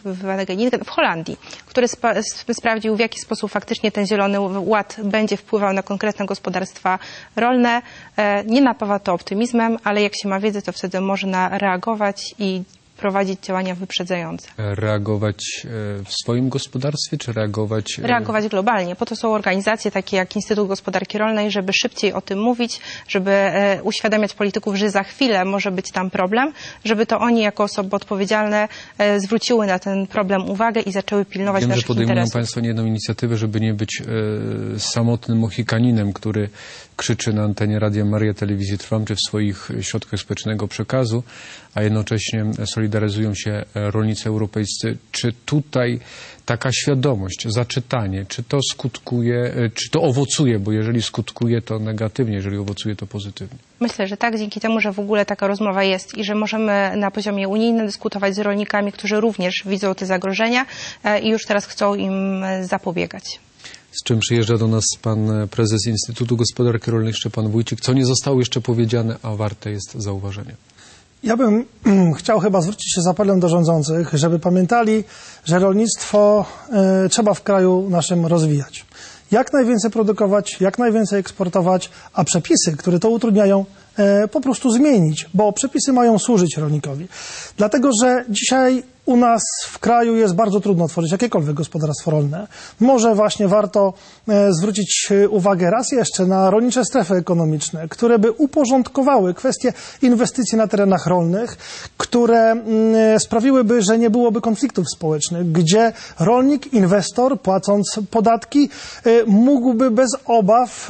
W Holandii, który sprawdził, w jaki sposób faktycznie ten Zielony Ład będzie wpływał na konkretne gospodarstwa rolne. Nie napawa to optymizmem, ale jak się ma wiedzę, to wtedy można reagować i prowadzić działania wyprzedzające. Reagować w swoim gospodarstwie, czy reagować... Reagować globalnie. Po to są organizacje takie jak Instytut Gospodarki Rolnej, żeby szybciej o tym mówić, żeby uświadamiać polityków, że za chwilę może być tam problem, żeby to oni jako osoby odpowiedzialne zwróciły na ten problem uwagę i zaczęły pilnować naszych interesów. Wiem, że podejmują Państwo niejedną inicjatywę, żeby nie być samotnym mohikaninem, który krzyczy na antenie Radia Maryja, Telewizji Trwam, czy w swoich środkach społecznego przekazu, a jednocześnie solidaryzują się rolnicy europejscy. Czy tutaj taka świadomość, zaczytanie, czy to skutkuje, czy to owocuje, bo jeżeli skutkuje, to negatywnie, jeżeli owocuje, to pozytywnie? Myślę, że tak, dzięki temu, że w ogóle taka rozmowa jest i że możemy na poziomie unijnym dyskutować z rolnikami, którzy również widzą te zagrożenia i już teraz chcą im zapobiegać. Z czym przyjeżdża do nas pan prezes Instytutu Gospodarki Rolnej Szczepan Wójcik? Co nie zostało jeszcze powiedziane, a warte jest zauważenia? Ja bym chciał chyba zwrócić się z apelem do rządzących, żeby pamiętali, że rolnictwo trzeba w kraju naszym rozwijać. Jak najwięcej produkować, jak najwięcej eksportować, a przepisy, które to utrudniają, po prostu zmienić, bo przepisy mają służyć rolnikowi. Dlatego, że dzisiaj u nas w kraju jest bardzo trudno tworzyć jakiekolwiek gospodarstwo rolne. Może właśnie warto zwrócić uwagę raz jeszcze na rolnicze strefy ekonomiczne, które by uporządkowały kwestie inwestycji na terenach rolnych, które sprawiłyby, że nie byłoby konfliktów społecznych, gdzie rolnik, inwestor, płacąc podatki, mógłby bez obaw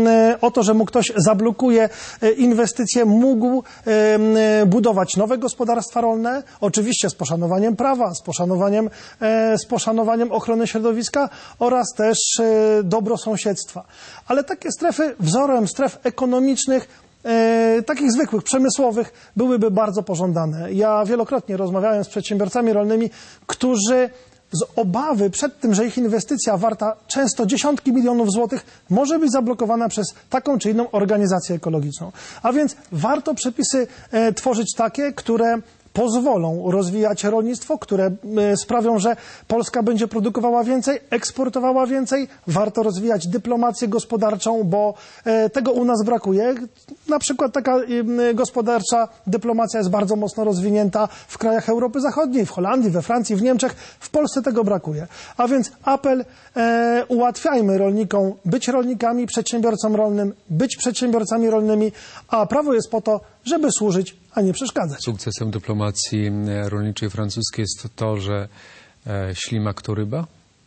o to, że mu ktoś zablokuje inwestycje, mógł budować nowe gospodarstwa rolne, oczywiście z poszanowaniem prawa, z poszanowaniem ochrony środowiska oraz też dobrosąsiedztwa. Ale takie strefy wzorem stref ekonomicznych, takich zwykłych, przemysłowych, byłyby bardzo pożądane. Ja wielokrotnie rozmawiałem z przedsiębiorcami rolnymi, którzy z obawy przed tym, że ich inwestycja warta często dziesiątki milionów złotych może być zablokowana przez taką czy inną organizację ekologiczną. A więc warto przepisy tworzyć takie, które pozwolą rozwijać rolnictwo, które sprawią, że Polska będzie produkowała więcej, eksportowała więcej. Warto rozwijać dyplomację gospodarczą, bo tego u nas brakuje. Na przykład taka gospodarcza dyplomacja jest bardzo mocno rozwinięta w krajach Europy Zachodniej, w Holandii, we Francji, w Niemczech. W Polsce tego brakuje. A więc apel, ułatwiajmy rolnikom być rolnikami, przedsiębiorcom rolnym, być przedsiębiorcami rolnymi, a prawo jest po to, żeby służyć, a nie przeszkadzać. Sukcesem dyplomacji rolniczej francuskiej jest to, że ślimak to ryba?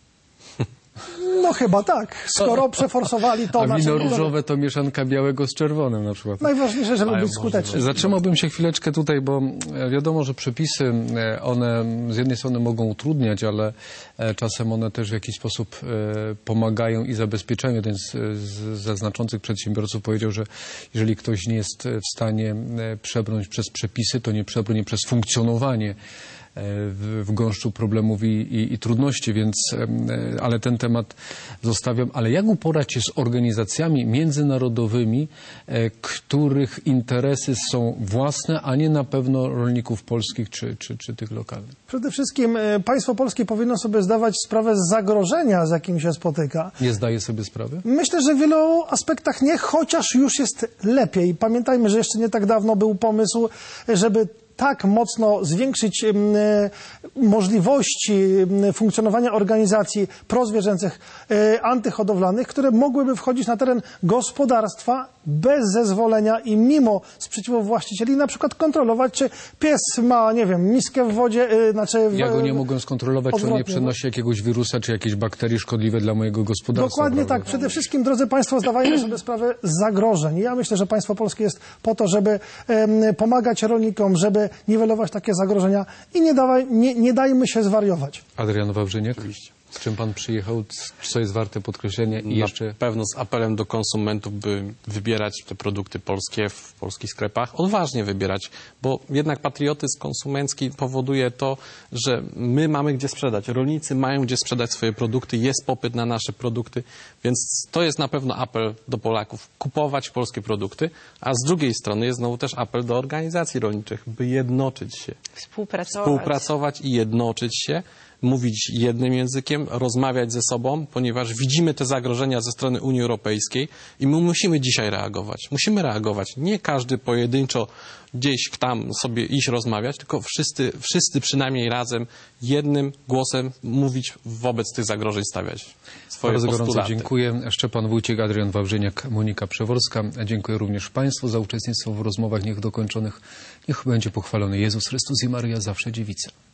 No chyba tak, skoro przeforsowali to... A wino różowe to mieszanka białego z czerwonym na przykład. Najważniejsze, żeby być skutecznym. Zatrzymałbym się chwileczkę tutaj, bo wiadomo, że przepisy, one z jednej strony mogą utrudniać, ale czasem one też w jakiś sposób pomagają i zabezpieczają. Jeden ze znaczących przedsiębiorców powiedział, że jeżeli ktoś nie jest w stanie przebrnąć przez przepisy, to nie przebrnie przez funkcjonowanie w gąszczu problemów i trudności, więc, ale ten temat zostawiam. Ale jak uporać się z organizacjami międzynarodowymi, których interesy są własne, a nie na pewno rolników polskich czy tych lokalnych? Przede wszystkim państwo polskie powinno sobie zdawać sprawę z zagrożenia, z jakim się spotyka. Nie zdaje sobie sprawy? Myślę, że w wielu aspektach nie, chociaż już jest lepiej. Pamiętajmy, że jeszcze nie tak dawno był pomysł, żeby tak mocno zwiększyć możliwości funkcjonowania organizacji prozwierzęcych, antyhodowlanych, które mogłyby wchodzić na teren gospodarstwa bez zezwolenia i mimo sprzeciwu właścicieli, na przykład kontrolować, czy pies ma, nie wiem, miskę w wodzie, Ja go nie mogę skontrolować, czy on nie przenosi jakiegoś wirusa, czy jakieś bakterie szkodliwe dla mojego gospodarstwa. Dokładnie prawda? tak. Przede wszystkim, drodzy Państwo, zdawajmy sobie sprawę z zagrożeń. Ja myślę, że państwo polskie jest po to, żeby pomagać rolnikom, żeby niwelować takie zagrożenia i nie dajmy się zwariować. Adrian Wawrzyniak, z czym pan przyjechał, co jest warte podkreślenia i jeszcze... Na pewno z apelem do konsumentów, by wybierać te produkty polskie w polskich sklepach, odważnie wybierać, bo jednak patriotyzm konsumencki powoduje to, że my mamy gdzie sprzedać, rolnicy mają gdzie sprzedać swoje produkty, jest popyt na nasze produkty, więc to jest na pewno apel do Polaków, kupować polskie produkty, a z drugiej strony jest znowu też apel do organizacji rolniczych, by jednoczyć się. Współpracować i jednoczyć się, mówić jednym językiem, rozmawiać ze sobą, ponieważ widzimy te zagrożenia ze strony Unii Europejskiej i my musimy dzisiaj reagować. Musimy reagować. Nie każdy pojedynczo gdzieś tam sobie iść rozmawiać, tylko wszyscy przynajmniej razem, jednym głosem mówić wobec tych zagrożeń, stawiać swoje Bardzo postulaty. gorąco dziękuję. Szczepan Wójcik, Adrian Wawrzyniak, Monika Przeworska. Dziękuję również Państwu za uczestnictwo w rozmowach niech dokończonych. Niech będzie pochwalony Jezus Chrystus i Maryja, zawsze dziewica.